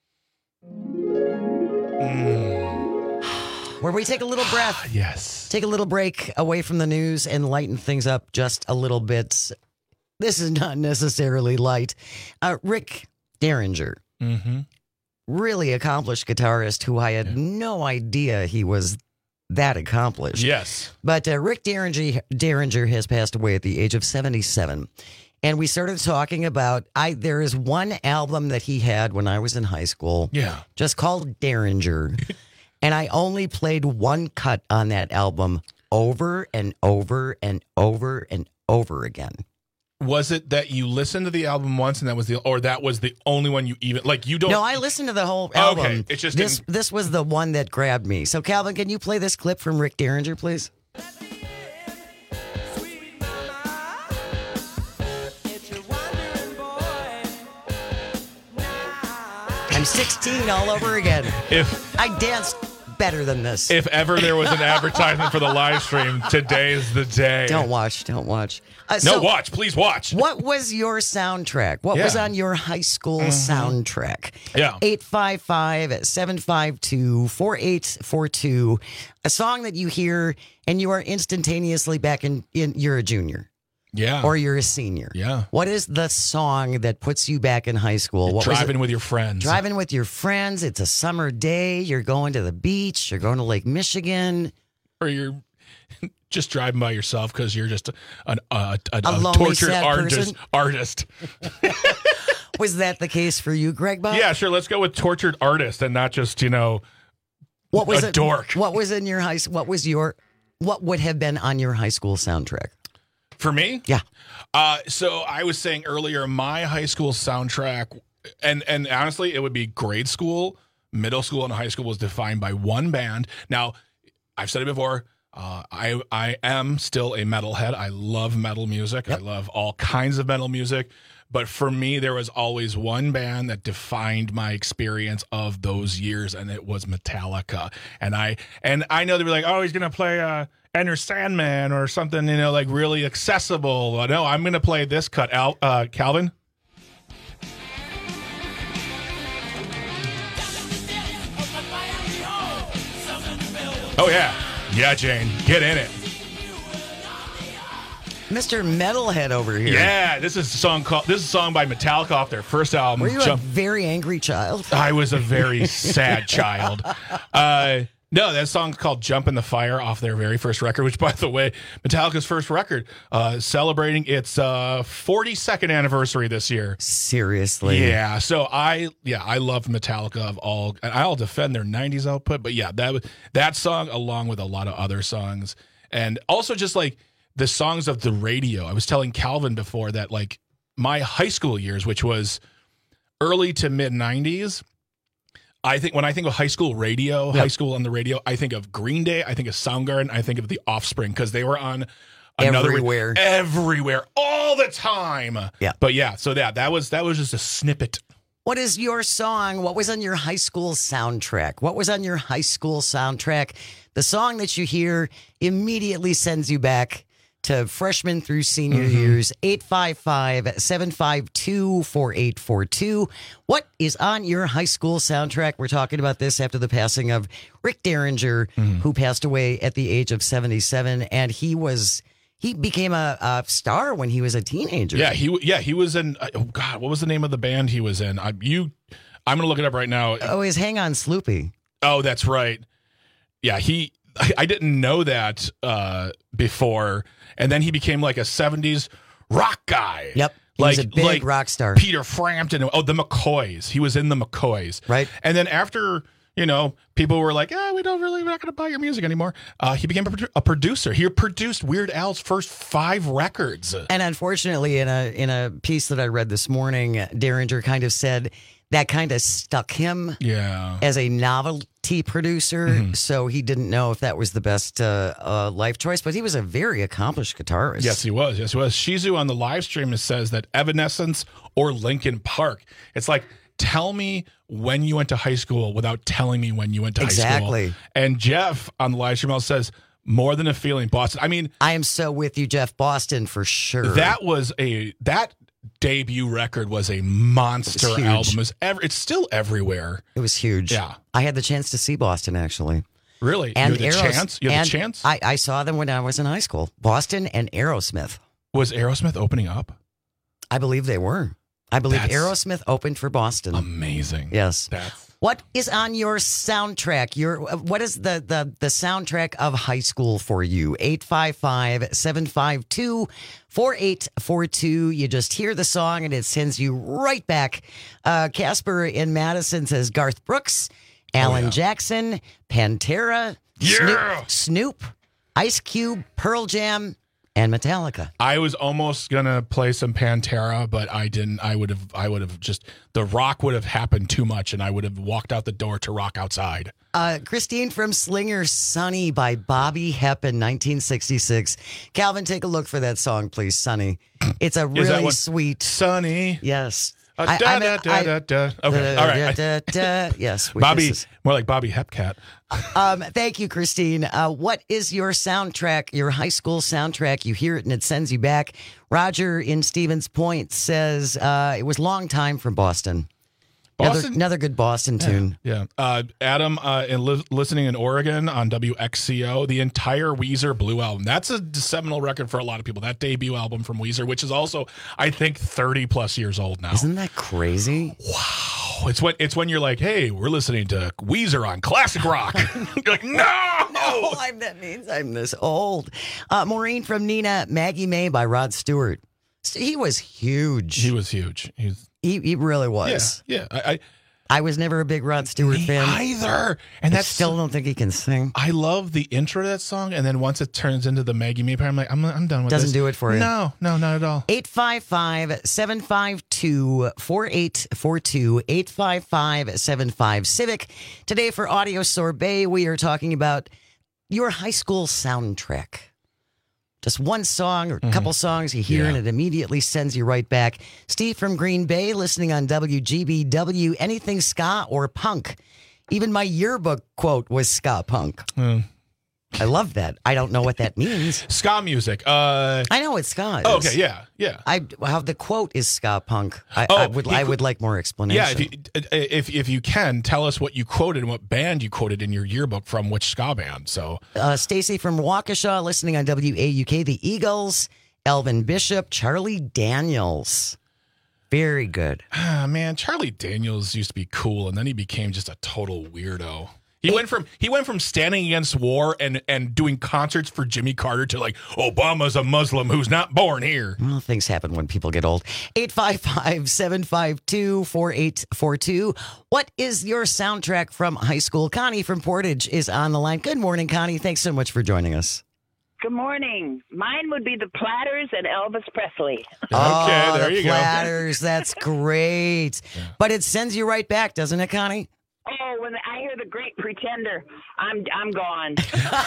Mm. Where we take a little breath. Yes. Take a little break away from the news and lighten things up just a little bit. This is not necessarily light. Uh, Rick Derringer, mm-hmm. really accomplished guitarist who I had yeah. no idea he was that accomplished. Yes. But uh, Rick Derringer, Derringer has passed away at the age of seventy-seven. And we started talking about, I there is one album that he had when I was in high school. Yeah. Just called Derringer. And I only played one cut on that album over and over and over and over again. Was it that you listened to the album once and that was the, or that was the only one you even, like you don't? No, I listened to the whole album. Okay, it's just this. This was the one that grabbed me. So, Calvin, can you play this clip from Rick Derringer, please? I'm sixteen all over again. If I danced better than this. If ever there was an advertisement for the live stream, today is the day. Don't watch. Don't watch. Uh, no, so watch. Please watch. What was your soundtrack? What yeah. was on your high school mm-hmm. soundtrack? Yeah. eight five five, seven five two, four eight four two. A song that you hear and you are instantaneously back in, in you're a junior. Yeah. Or you're a senior. Yeah. What is the song that puts you back in high school? What driving with your friends. Driving with your friends. It's a summer day. You're going to the beach. You're going to Lake Michigan. Or you're just driving by yourself because you're just a, a, a, a, a, a tortured artist. artist. Was that the case for you, Greg Bob? Yeah, sure. Let's go with tortured artist and not just, you know, what was a it, dork. What was in your high What was your, what would have been on your high school soundtrack? For me? Yeah. Uh, so I was saying earlier, my high school soundtrack, and, and honestly, it would be grade school, middle school, and high school was defined by one band. Now, I've said it before, Uh, I I am still a metalhead. I love metal music. Yep. I love all kinds of metal music. But for me, there was always one band that defined my experience of those years, and it was Metallica. And I and I know they were like, oh, he's gonna play uh, Enter Sandman or something, you know, like really accessible. No, I'm gonna play this cut. Al, uh, Calvin. Oh yeah. Yeah, Jane, get in it. Mister Metalhead over here. Yeah, this is a song called. This is a song by Metallica off their first album. Were you Jump- a very angry child? I was a very sad child. Uh, no, that song's called "Jump in the Fire" off their very first record. Which, by the way, Metallica's first record, uh, celebrating its uh, forty-second anniversary this year. Seriously? Yeah. So I, yeah, I love Metallica of all, and I'll defend their nineties output. But yeah, that that song, along with a lot of other songs, and also just like the songs of the radio. I was telling Calvin before that, like, my high school years, which was early to mid nineties, I think when I think of high school radio, yep. high school on the radio, I think of Green Day, I think of Soundgarden, I think of The Offspring, because they were on another everywhere, everywhere, all the time. Yeah. But yeah, so that that was that was just a snippet. What is your song? What was on your high school soundtrack? What was on your high school soundtrack? The song that you hear immediately sends you back to freshman through senior mm-hmm. years. Eight five five, seven five two, four eight four two. What is on your high school soundtrack? We're talking about this after the passing of Rick Derringer, mm-hmm. who passed away at the age of seventy-seven, and he was he became a, a star when he was a teenager. Yeah, he yeah he was in. Oh God, what was the name of the band he was in? I, you, I'm gonna look it up right now. Oh, his Hang On Sloopy. Oh, that's right. Yeah, he. I, I didn't know that uh, before. And then he became like a seventies rock guy. Yep. He like, was a big like rock star. Peter Frampton. Oh, the McCoys. He was in the McCoys. Right. And then after, you know, people were like, ah, we don't really, we're not going to buy your music anymore. Uh, he became a, produ- a producer. He produced Weird Al's first five records. And unfortunately, in a in a piece that I read this morning, Derringer kind of said that kind of stuck him yeah. as a novelty producer. Mm-hmm. So he didn't know if that was the best uh, uh, life choice, but he was a very accomplished guitarist. Yes, he was. Yes, he was. Shizu on the live stream says that Evanescence or Linkin Park. It's like, tell me when you went to high school without telling me when you went to exactly. high school. And Jeff on the live stream also says, More Than a Feeling, Boston. I mean, I am so with you, Jeff. Boston for sure. That was a, that debut record was a monster it album. It was ever, it's still everywhere. It was huge. Yeah. I had the chance to see Boston, actually. Really? And you had the Aeros- chance? You had and the chance? I, I saw them when I was in high school. Boston and Aerosmith. Was Aerosmith opening up? I believe they were. I believe That's Aerosmith opened for Boston. Amazing. Yes. That's... What is on your soundtrack? Your what is the, the, the soundtrack of high school for you? eight five five, seven five two, four eight four two. You just hear the song and it sends you right back. Uh, Casper in Madison says Garth Brooks, Alan oh, yeah. Jackson, Pantera, yeah. Snoop, Snoop, Ice Cube, Pearl Jam, and Metallica. I was almost gonna play some Pantera, but I didn't. I would have. I would have just. The rock would have happened too much, and I would have walked out the door to rock outside. Uh, Christine from Slinger, "Sunny" by Bobby Hep in nineteen sixty-six. Calvin, take a look for that song, please. "Sunny." It's a really sweet. Sunny. Yes. Uh, I, da, I, da, da, I, da, da. Okay, all right. Da, da, da. Yes, Bobby, is, more like Bobby Hepcat. um, thank you, Christine. Uh, what is your soundtrack, your high school soundtrack? You hear it and it sends you back. Roger in Stevens Point says uh, it was Long Time from Boston. Boston? Another, another good Boston yeah, tune. Yeah. Uh, Adam, uh, in li- listening in Oregon on W X C O, the entire Weezer Blue album. That's a seminal record for a lot of people. That debut album from Weezer, which is also, I think, thirty plus years old now. Isn't that crazy? Wow. It's when it's when you're like, hey, we're listening to Weezer on classic rock. You're like, no, no, I'm, that means I'm this old. Uh, Maureen from Nina, Maggie May by Rod Stewart. He was huge. He was huge. He's He he really was. Yeah, yeah. I, I I was never a big Rod Stewart me fan either, and I that's still don't think he can sing. I love the intro to that song, and then once it turns into the Maggie May part, I'm like, I'm I'm done with Doesn't this. do it for you. No, no, not at all. eight five five, seven five two, four eight four two, eight five five, seven five Civic. Today for Audio Sorbet, we are talking about your high school soundtrack. Just one song or a couple songs you hear, yeah. and it immediately sends you right back. Steve from Green Bay, listening on W G B W. Anything ska or punk? Even my yearbook quote was ska punk. Mm. I love that. I don't know what that means. Ska music. Uh, I know what ska is. Oh, okay, yeah, yeah. I how the quote is ska punk. I, oh, I would I would like more explanation. Yeah, if you, if if you can tell us what you quoted and what band you quoted in your yearbook from which ska band. So uh, Stacy from Waukesha, listening on W A U K. The Eagles, Elvin Bishop, Charlie Daniels. Very good. Ah, man, Charlie Daniels used to be cool, and then he became just a total weirdo. He went from he went from standing against war and, and doing concerts for Jimmy Carter to like, Obama's a Muslim who's not born here. Well, things happen when people get old. eight five five, seven five two, four eight four two. What is your soundtrack from high school? Connie from Portage is on the line. Good morning, Connie. Thanks so much for joining us. Good morning. Mine would be the Platters and Elvis Presley. Oh, okay, there the you Platters. go. That's great. Yeah. But it sends you right back, doesn't it, Connie? Oh, when I hear the Great Pretender, I'm I'm gone.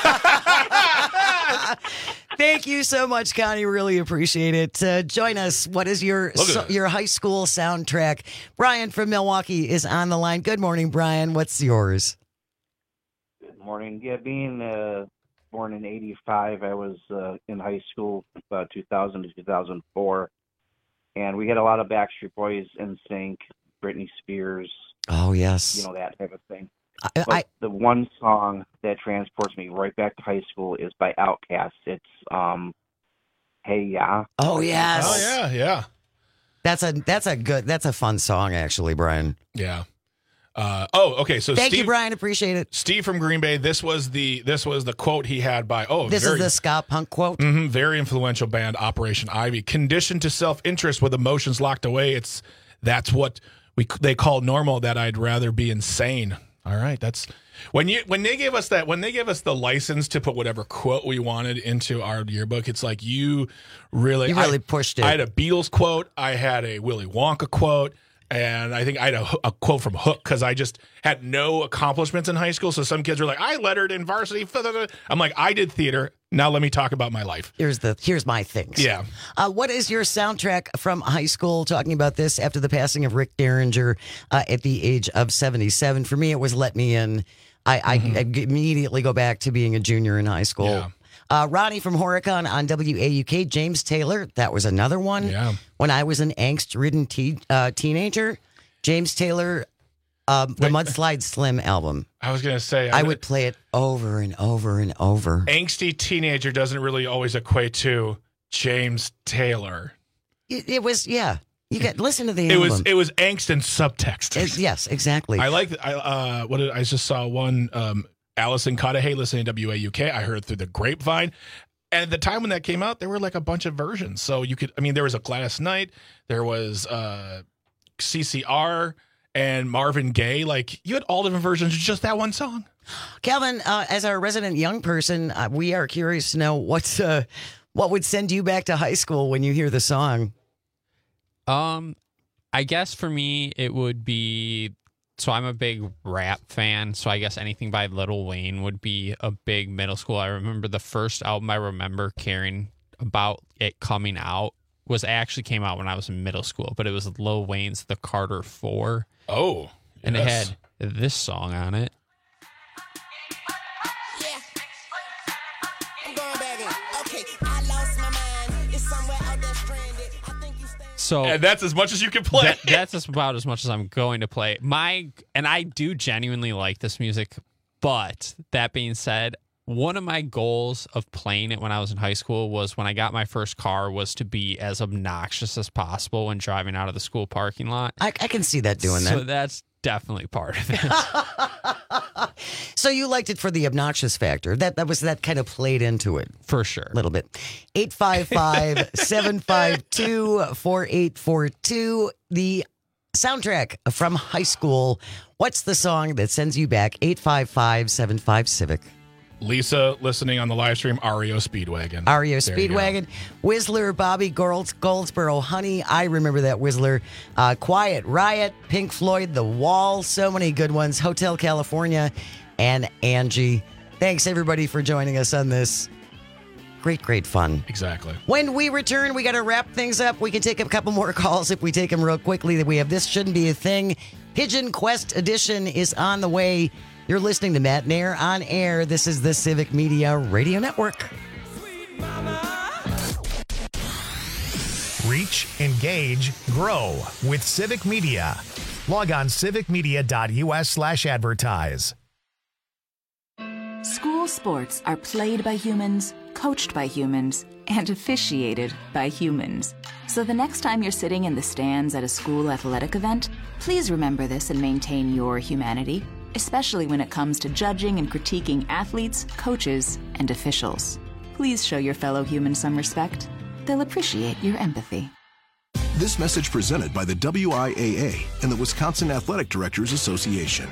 Thank you so much, Connie. Really appreciate it. Uh, join us. What is your so, your high school soundtrack? Brian from Milwaukee is on the line. Good morning, Brian. What's yours? Good morning. Yeah, being uh, born in eighty-five, I was uh, in high school about two thousand to two thousand four, and we had a lot of Backstreet Boys, N Sync, Britney Spears. Oh, yes. You know, that type of thing. I, but I, the one song that transports me right back to high school is by Outkast. It's um, Hey Ya. Oh, yes. Oh, yeah, yeah. That's a that's a good that's a fun song, actually, Brian. Yeah. Uh, oh, okay. So thank Steve, you, Brian. Appreciate it. Steve from Green Bay. This was the this was the quote he had by oh this very, is the ska punk quote. Mm-hmm, very influential band, Operation Ivy. Conditioned to self interest with emotions locked away. It's that's what we they call normal. That I'd rather be insane. All right, that's when you when they gave us that when they gave us the license to put whatever quote we wanted into our yearbook. It's like you really you really I, pushed it. I had a Beatles quote. I had a Willy Wonka quote. And I think I had a, a quote from Hook because I just had no accomplishments in high school. So some kids were like, I lettered in varsity. I'm like, I did theater. Now let me talk about my life. Here's the here's my things. Yeah. Uh, what is your soundtrack from high school? Talking about this after the passing of Rick Derringer uh, at the age of seventy-seven. For me, it was Let Me In. I, mm-hmm. I, I immediately go back to being a junior in high school. Yeah. Uh, Ronnie from Horicon on W A U K. James Taylor, that was another one. Yeah. When I was an angst-ridden te- uh, teenager, James Taylor, um, the Wait. Mudslide Slim album. I was going to say. I, I would play it over and over and over. Angsty teenager doesn't really always equate to James Taylor. It, it was, yeah. You got listen to the it album. was it was angst and subtext. It, yes, exactly. I like. I uh, what did, I just saw one. Um, Allison Cudahy listening to W A U K. I heard it through the grapevine. And at the time when that came out, there were like a bunch of versions. So you could, I mean, there was a Gladys Knight, there was uh, C C R and Marvin Gaye. Like you had all different versions of just that one song. Calvin, uh, as our resident young person, uh, we are curious to know what's uh, what would send you back to high school when you hear the song. Um, I guess for me it would be. So I'm a big rap fan, so I guess anything by Lil Wayne would be a big middle school. I remember the first album I remember caring about it coming out was actually came out when I was in middle school, but it was Lil Wayne's The Carter Four. Oh, and yes. it had this song on it. So and that's as much as you can play. That, that's about as much as I'm going to play. My and I do genuinely like this music, but that being said, one of my goals of playing it when I was in high school was when I got my first car was to be as obnoxious as possible when driving out of the school parking lot. I, I can see that doing so that. So that's definitely part of it. So you liked it for the obnoxious factor. That that was that kind of played into it. For sure. A little bit. eight five five, seven five two, four eight four two. The soundtrack from high school. What's the song that sends you back? eight five five, seven five Civic. Lisa listening on the live stream, R E O Speedwagon. R E O Speedwagon. Whistler, Bobby Golds, Goldsboro, Honey. I remember that Whistler. Uh, Quiet Riot, Pink Floyd, The Wall. So many good ones. Hotel California and Angie. Thanks, everybody, for joining us on this. Great, great fun. Exactly. When we return, we got to wrap things up. We can take a couple more calls if we take them real quickly. That we have This Shouldn't Be a Thing. Pigeon Quest Edition is on the way. You're listening to Matt Nair on air. This is the Civic Media Radio Network. Reach, engage, grow with Civic Media. Log on civicmedia.us slash advertise. School sports are played by humans, coached by humans, and officiated by humans. So the next time you're sitting in the stands at a school athletic event, please remember this and maintain your humanity, especially when it comes to judging and critiquing athletes, coaches, and officials. Please show your fellow humans some respect. They'll appreciate your empathy. This message presented by the W I A A and the Wisconsin Athletic Directors Association.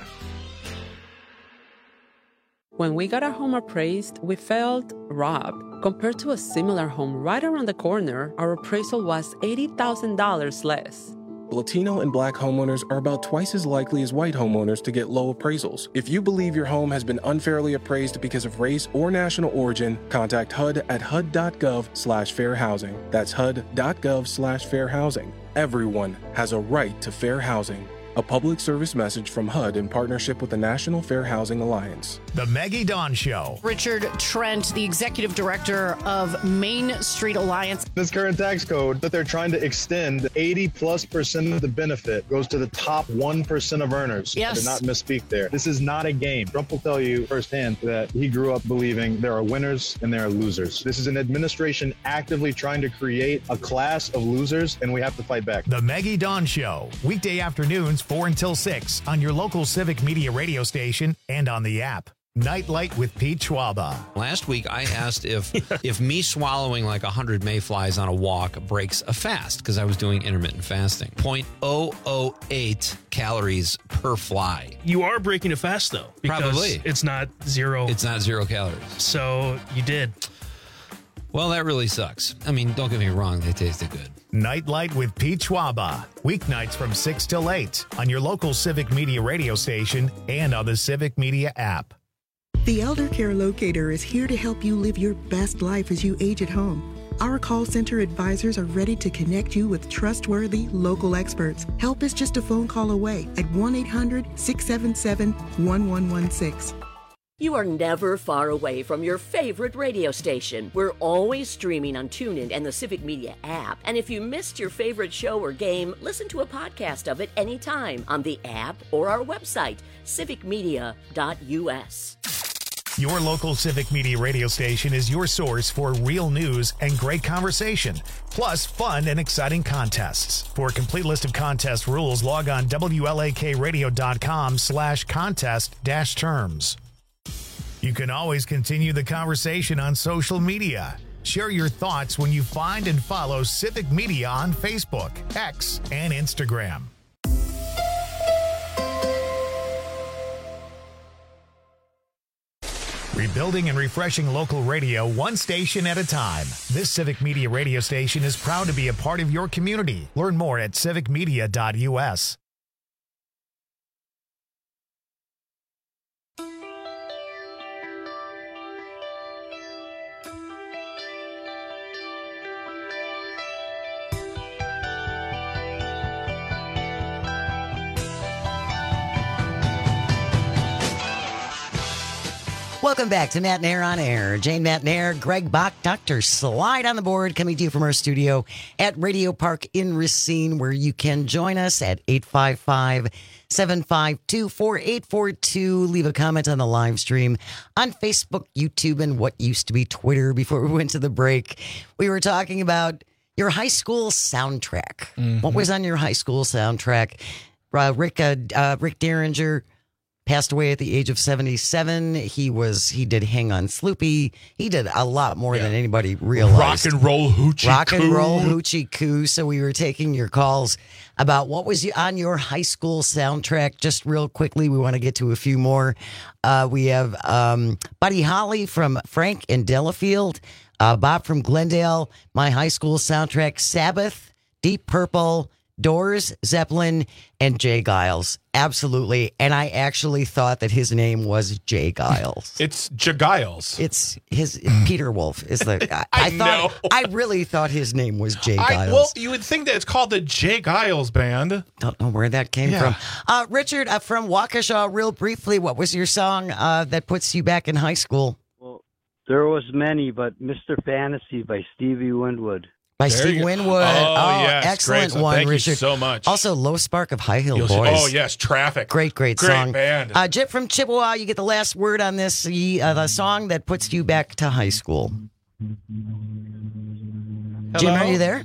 When we got our home appraised, we felt robbed. Compared to a similar home right around the corner, our appraisal was eighty thousand dollars less. Latino and Black homeowners are about twice as likely as white homeowners to get low appraisals. If you believe your home has been unfairly appraised because of race or national origin, contact H U D at H U D dot gov slash fair housing. That's H U D dot gov slash fair housing. Everyone has a right to fair housing. A public service message from H U D in partnership with the National Fair Housing Alliance. The Maggie Dawn Show. Richard Trent, the executive director of Main Street Alliance. This current tax code that they're trying to extend, eighty plus percent of the benefit goes to the top one percent of earners. Yes. I did not misspeak there. This is not a game. Trump will tell you firsthand that he grew up believing there are winners and there are losers. This is an administration actively trying to create a class of losers, and we have to fight back. The Maggie Dawn Show. Weekday afternoons, four until six on your local Civic Media radio station and on the app. Nightlight with Pete Schwaba. Last week, I asked if if me swallowing like one hundred mayflies on a walk breaks a fast, because I was doing intermittent fasting. zero point zero zero eight calories per fly. You are breaking a fast, though. Because Probably. It's not zero. It's not zero calories. So you did. Well, that really sucks. I mean, don't get me wrong. They tasted good. Nightlight with Pete Schwaba. Weeknights from six till eight on your local Civic Media radio station and on the Civic Media app. The Elder Care Locator is here to help you live your best life as you age at home. Our call center advisors are ready to connect you with trustworthy local experts. Help is just a phone call away at one eight hundred, six seven seven, one one one six. You are never far away from your favorite radio station. We're always streaming on TuneIn and the Civic Media app. And if you missed your favorite show or game, listen to a podcast of it anytime on the app or our website, civic media dot u s. Your local Civic Media radio station is your source for real news and great conversation, plus fun and exciting contests. For a complete list of contest rules, log on W L A K radio dot com slash contest dash terms. You can always continue the conversation on social media. Share your thoughts when you find and follow Civic Media on Facebook, X, and Instagram. Rebuilding and refreshing local radio one station at a time. This Civic Media radio station is proud to be a part of your community. Learn more at civic media dot u s. Welcome back to Matt Nair on Air. Jane Matt Nair, Greg Bach, Doctor Slide on the board, coming to you from our studio at Radio Park in Racine, where you can join us at eight five five, seven five two, four eight four two. Leave a comment on the live stream on Facebook, YouTube, and what used to be Twitter before we went to the break. We were talking about your high school soundtrack. Mm-hmm. What was on your high school soundtrack? Uh, Rick, uh, uh, Rick Derringer passed away at the age of seventy-seven. He was he did Hang on Sloopy. He did a lot more yeah. than anybody realized. Rock and roll hoochie Rock coo. and roll hoochie coo. So we were taking your calls about what was on your high school soundtrack. Just real quickly, we want to get to a few more. Uh, we have um, Buddy Holly from Frank and Delafield. Uh, Bob from Glendale. My high school soundtrack, Sabbath, Deep Purple, Doors, Zeppelin, and Jay Giles. Absolutely. And I actually thought that his name was Jay Giles. It's Jay Giles. It's his Peter Wolf is the I, I I thought know. I really thought his name was Jay Giles. I, well, you would think that it's called the Jay Giles Band. Don't know where that came Yeah. from. Uh, Richard, uh, from Waukesha, real briefly, what was your song uh, that puts you back in high school? There was many, but Mister Fantasy by Stevie Winwood. By There Steve you go. Winwood. Oh, yes. excellent Great. one, Thank you Richard. so much. Also, Low Spark of High Hill You'll- Boys. Oh, yes. Traffic. Great, great, Great song. band. Uh, Jip from Chippewa, you get the last word on this. The, uh, the song that puts you back to high school. Jim, Hello? are you there?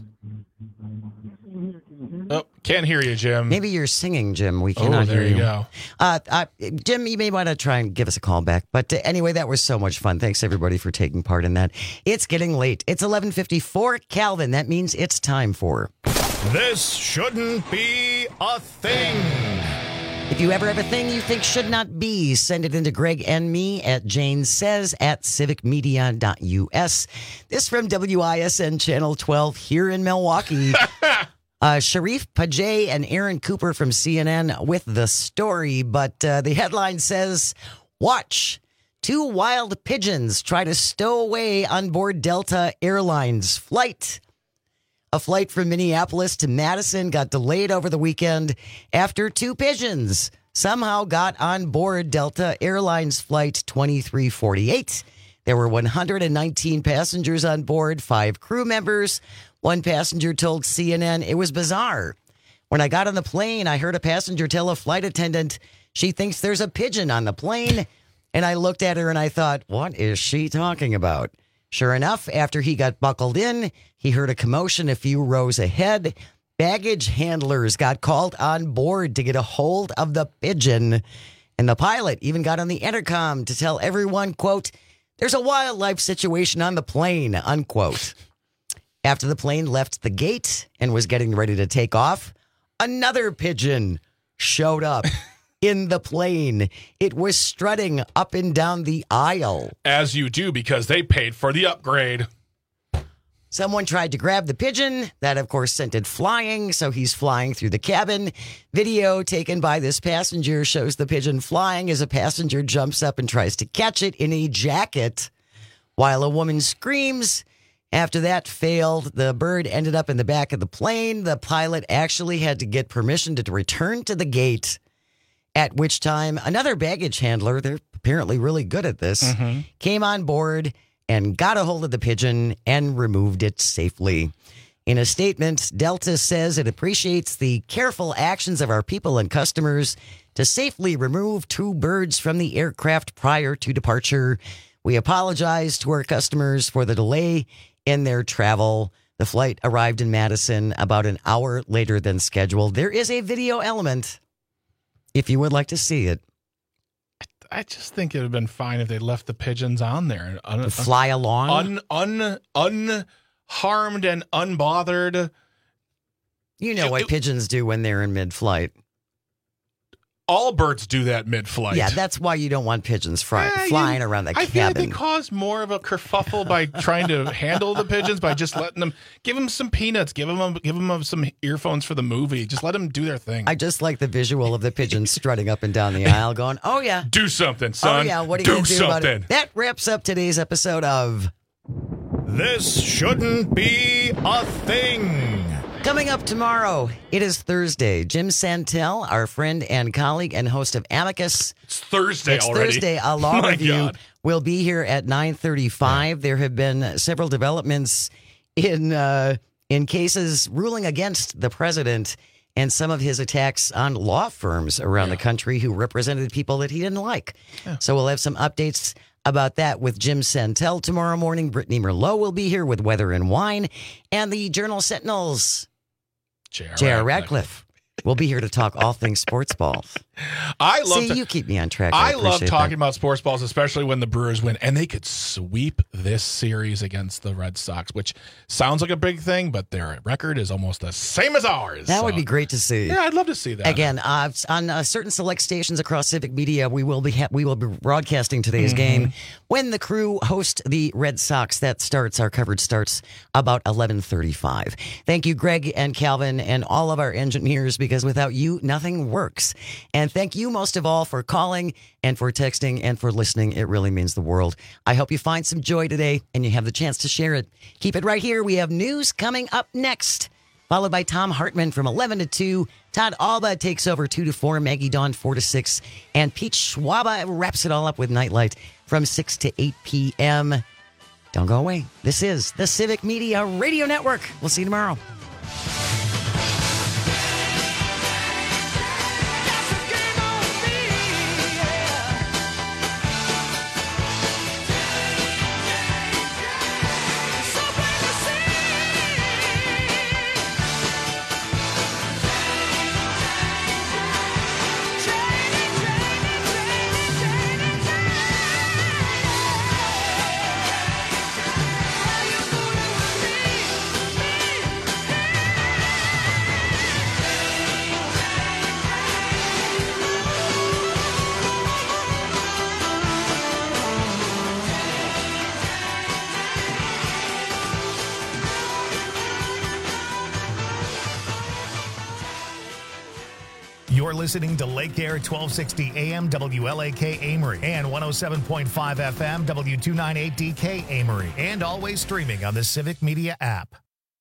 Oh, can't hear you, Jim. Maybe you're singing, Jim. We cannot Oh, there hear you you. go. Uh, uh, Jim, you may want to try and give us a call back. But uh, anyway, that was so much fun. Thanks, everybody, for taking part in that. It's getting late. It's eleven fifty-four. Calvin, that means it's time for... This shouldn't be a thing. If you ever have a thing you think should not be, send it into Greg and me at Jane Says at civic media dot U S. This from W I S N Channel twelve here in Milwaukee. Uh, Sharif Pajay and Aaron Cooper from C N N with the story, but uh, the headline says, watch, two wild pigeons try to stow away on board Delta Airlines flight. A flight from Minneapolis to Madison got delayed over the weekend after two pigeons somehow got on board Delta Airlines flight twenty-three forty-eight. There were one hundred nineteen passengers on board, five crew members. One passenger told C N N it was bizarre. When I got on the plane, I heard a passenger tell a flight attendant she thinks there's a pigeon on the plane. And I looked at her and I thought, what is she talking about? Sure enough, after he got buckled in, he heard a commotion a few rows ahead. Baggage handlers got called on board to get a hold of the pigeon. And the pilot even got on the intercom to tell everyone, quote, there's a wildlife situation on the plane, unquote. After the plane left the gate and was getting ready to take off, another pigeon showed up in the plane. It was strutting up and down the aisle. As you do, because they paid for the upgrade. Someone tried to grab the pigeon. That, of course, sent it flying, so he's flying through the cabin. Video taken by this passenger shows the pigeon flying as a passenger jumps up and tries to catch it in a jacket while a woman screams. After that failed, the bird ended up in the back of the plane. The pilot actually had to get permission to return to the gate, at which time another baggage handler, they're apparently really good at this, Mm-hmm. came on board and got a hold of the pigeon and removed it safely. In a statement, Delta says it appreciates the careful actions of our people and customers to safely remove two birds from the aircraft prior to departure. We apologize to our customers for the delay in their travel. The flight arrived in Madison about an hour later than scheduled. There is a video element if you would like to see it. I just think it would have been fine if they left the pigeons on there. Un- To fly along? Un, un, unharmed and unbothered. You know what pigeons do when they're in mid-flight. All birds do that mid-flight. Yeah, that's why you don't want pigeons fly, Yeah, flying you- around the I feel like they cabin. cause more of a kerfuffle by trying to handle the pigeons by just letting them, give them some peanuts, give them, give them some earphones for the movie. Just let them do their thing. I just like the visual of the pigeon strutting up and down the aisle going, oh yeah. Do something, son. Oh yeah, what are you do going to do about something. it? That wraps up today's episode of This shouldn't be a thing. Coming up tomorrow, it is Thursday. Jim Santel, our friend and colleague and host of Amicus. It's Thursday It's already. Thursday. A law My review God. will be here at nine thirty-five. There have been several developments in uh, in cases ruling against the president and some of his attacks on law firms around the country who represented people that he didn't like. So we'll have some updates about that with Jim Santel tomorrow morning. Brittany Merlot will be here with Weather and Wine. And the Journal Sentinel's J R. Radcliffe will be here to talk all things sports balls. I love See, to, you keep me on track. I, I love appreciate talking that. about sports balls, especially when the Brewers win, and they could sweep this series against the Red Sox, which sounds like a big thing, but their record is almost the same as ours. That so. would be great to see. Yeah, I'd love to see that. Again, uh, on uh, certain select stations across Civic Media, we will be ha- we will be broadcasting today's Mhm. game when the Crew host the Red Sox. That starts our coverage starts about eleven thirty-five. Thank you, Greg and Calvin, and all of our engineers, because without you, nothing works. And thank you most of all for calling and for texting and for listening. It really means the world. I hope you find some joy today and you have the chance to share it. Keep it right here. We have news coming up next, followed by Tom Hartman from eleven to two. Todd Alba takes over two to four. Maggie Dawn four to six. And Pete Schwaba wraps it all up with Nightlight from six to eight p.m. Don't go away. This is the Civic Media Radio Network. We'll see you tomorrow. You're listening to Lake Air twelve sixty A M W L A K Amory and one oh seven point five F M W two ninety-eight D K Amory, and always streaming on the Civic Media app.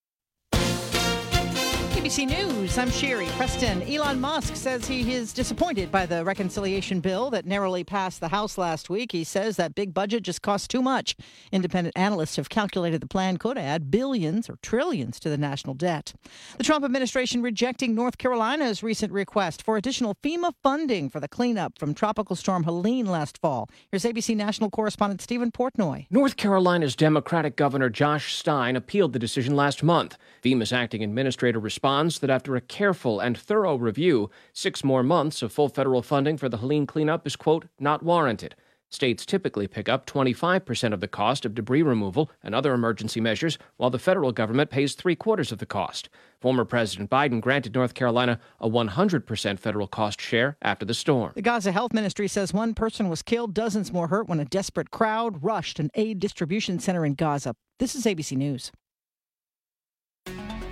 A B C News, I'm Sherry Preston. Elon Musk says he is disappointed by the reconciliation bill that narrowly passed the House last week. He says that big budget just costs too much. Independent analysts have calculated the plan could add billions or trillions to the national debt. The Trump administration rejecting North Carolina's recent request for additional FEMA funding for the cleanup from Tropical Storm Helene last fall. Here's A B C national correspondent Stephen Portnoy. North Carolina's Democratic Governor Josh Stein appealed the decision last month. FEMA's acting administrator responds that after a careful and thorough review, six more months of full federal funding for the Helene cleanup is, quote, not warranted. States typically pick up twenty-five percent of the cost of debris removal and other emergency measures, while the federal government pays three-quarters of the cost. Former President Biden granted North Carolina a one hundred percent federal cost share after the storm. The Gaza Health Ministry says one person was killed, dozens more hurt when a desperate crowd rushed an aid distribution center in Gaza. This is A B C News.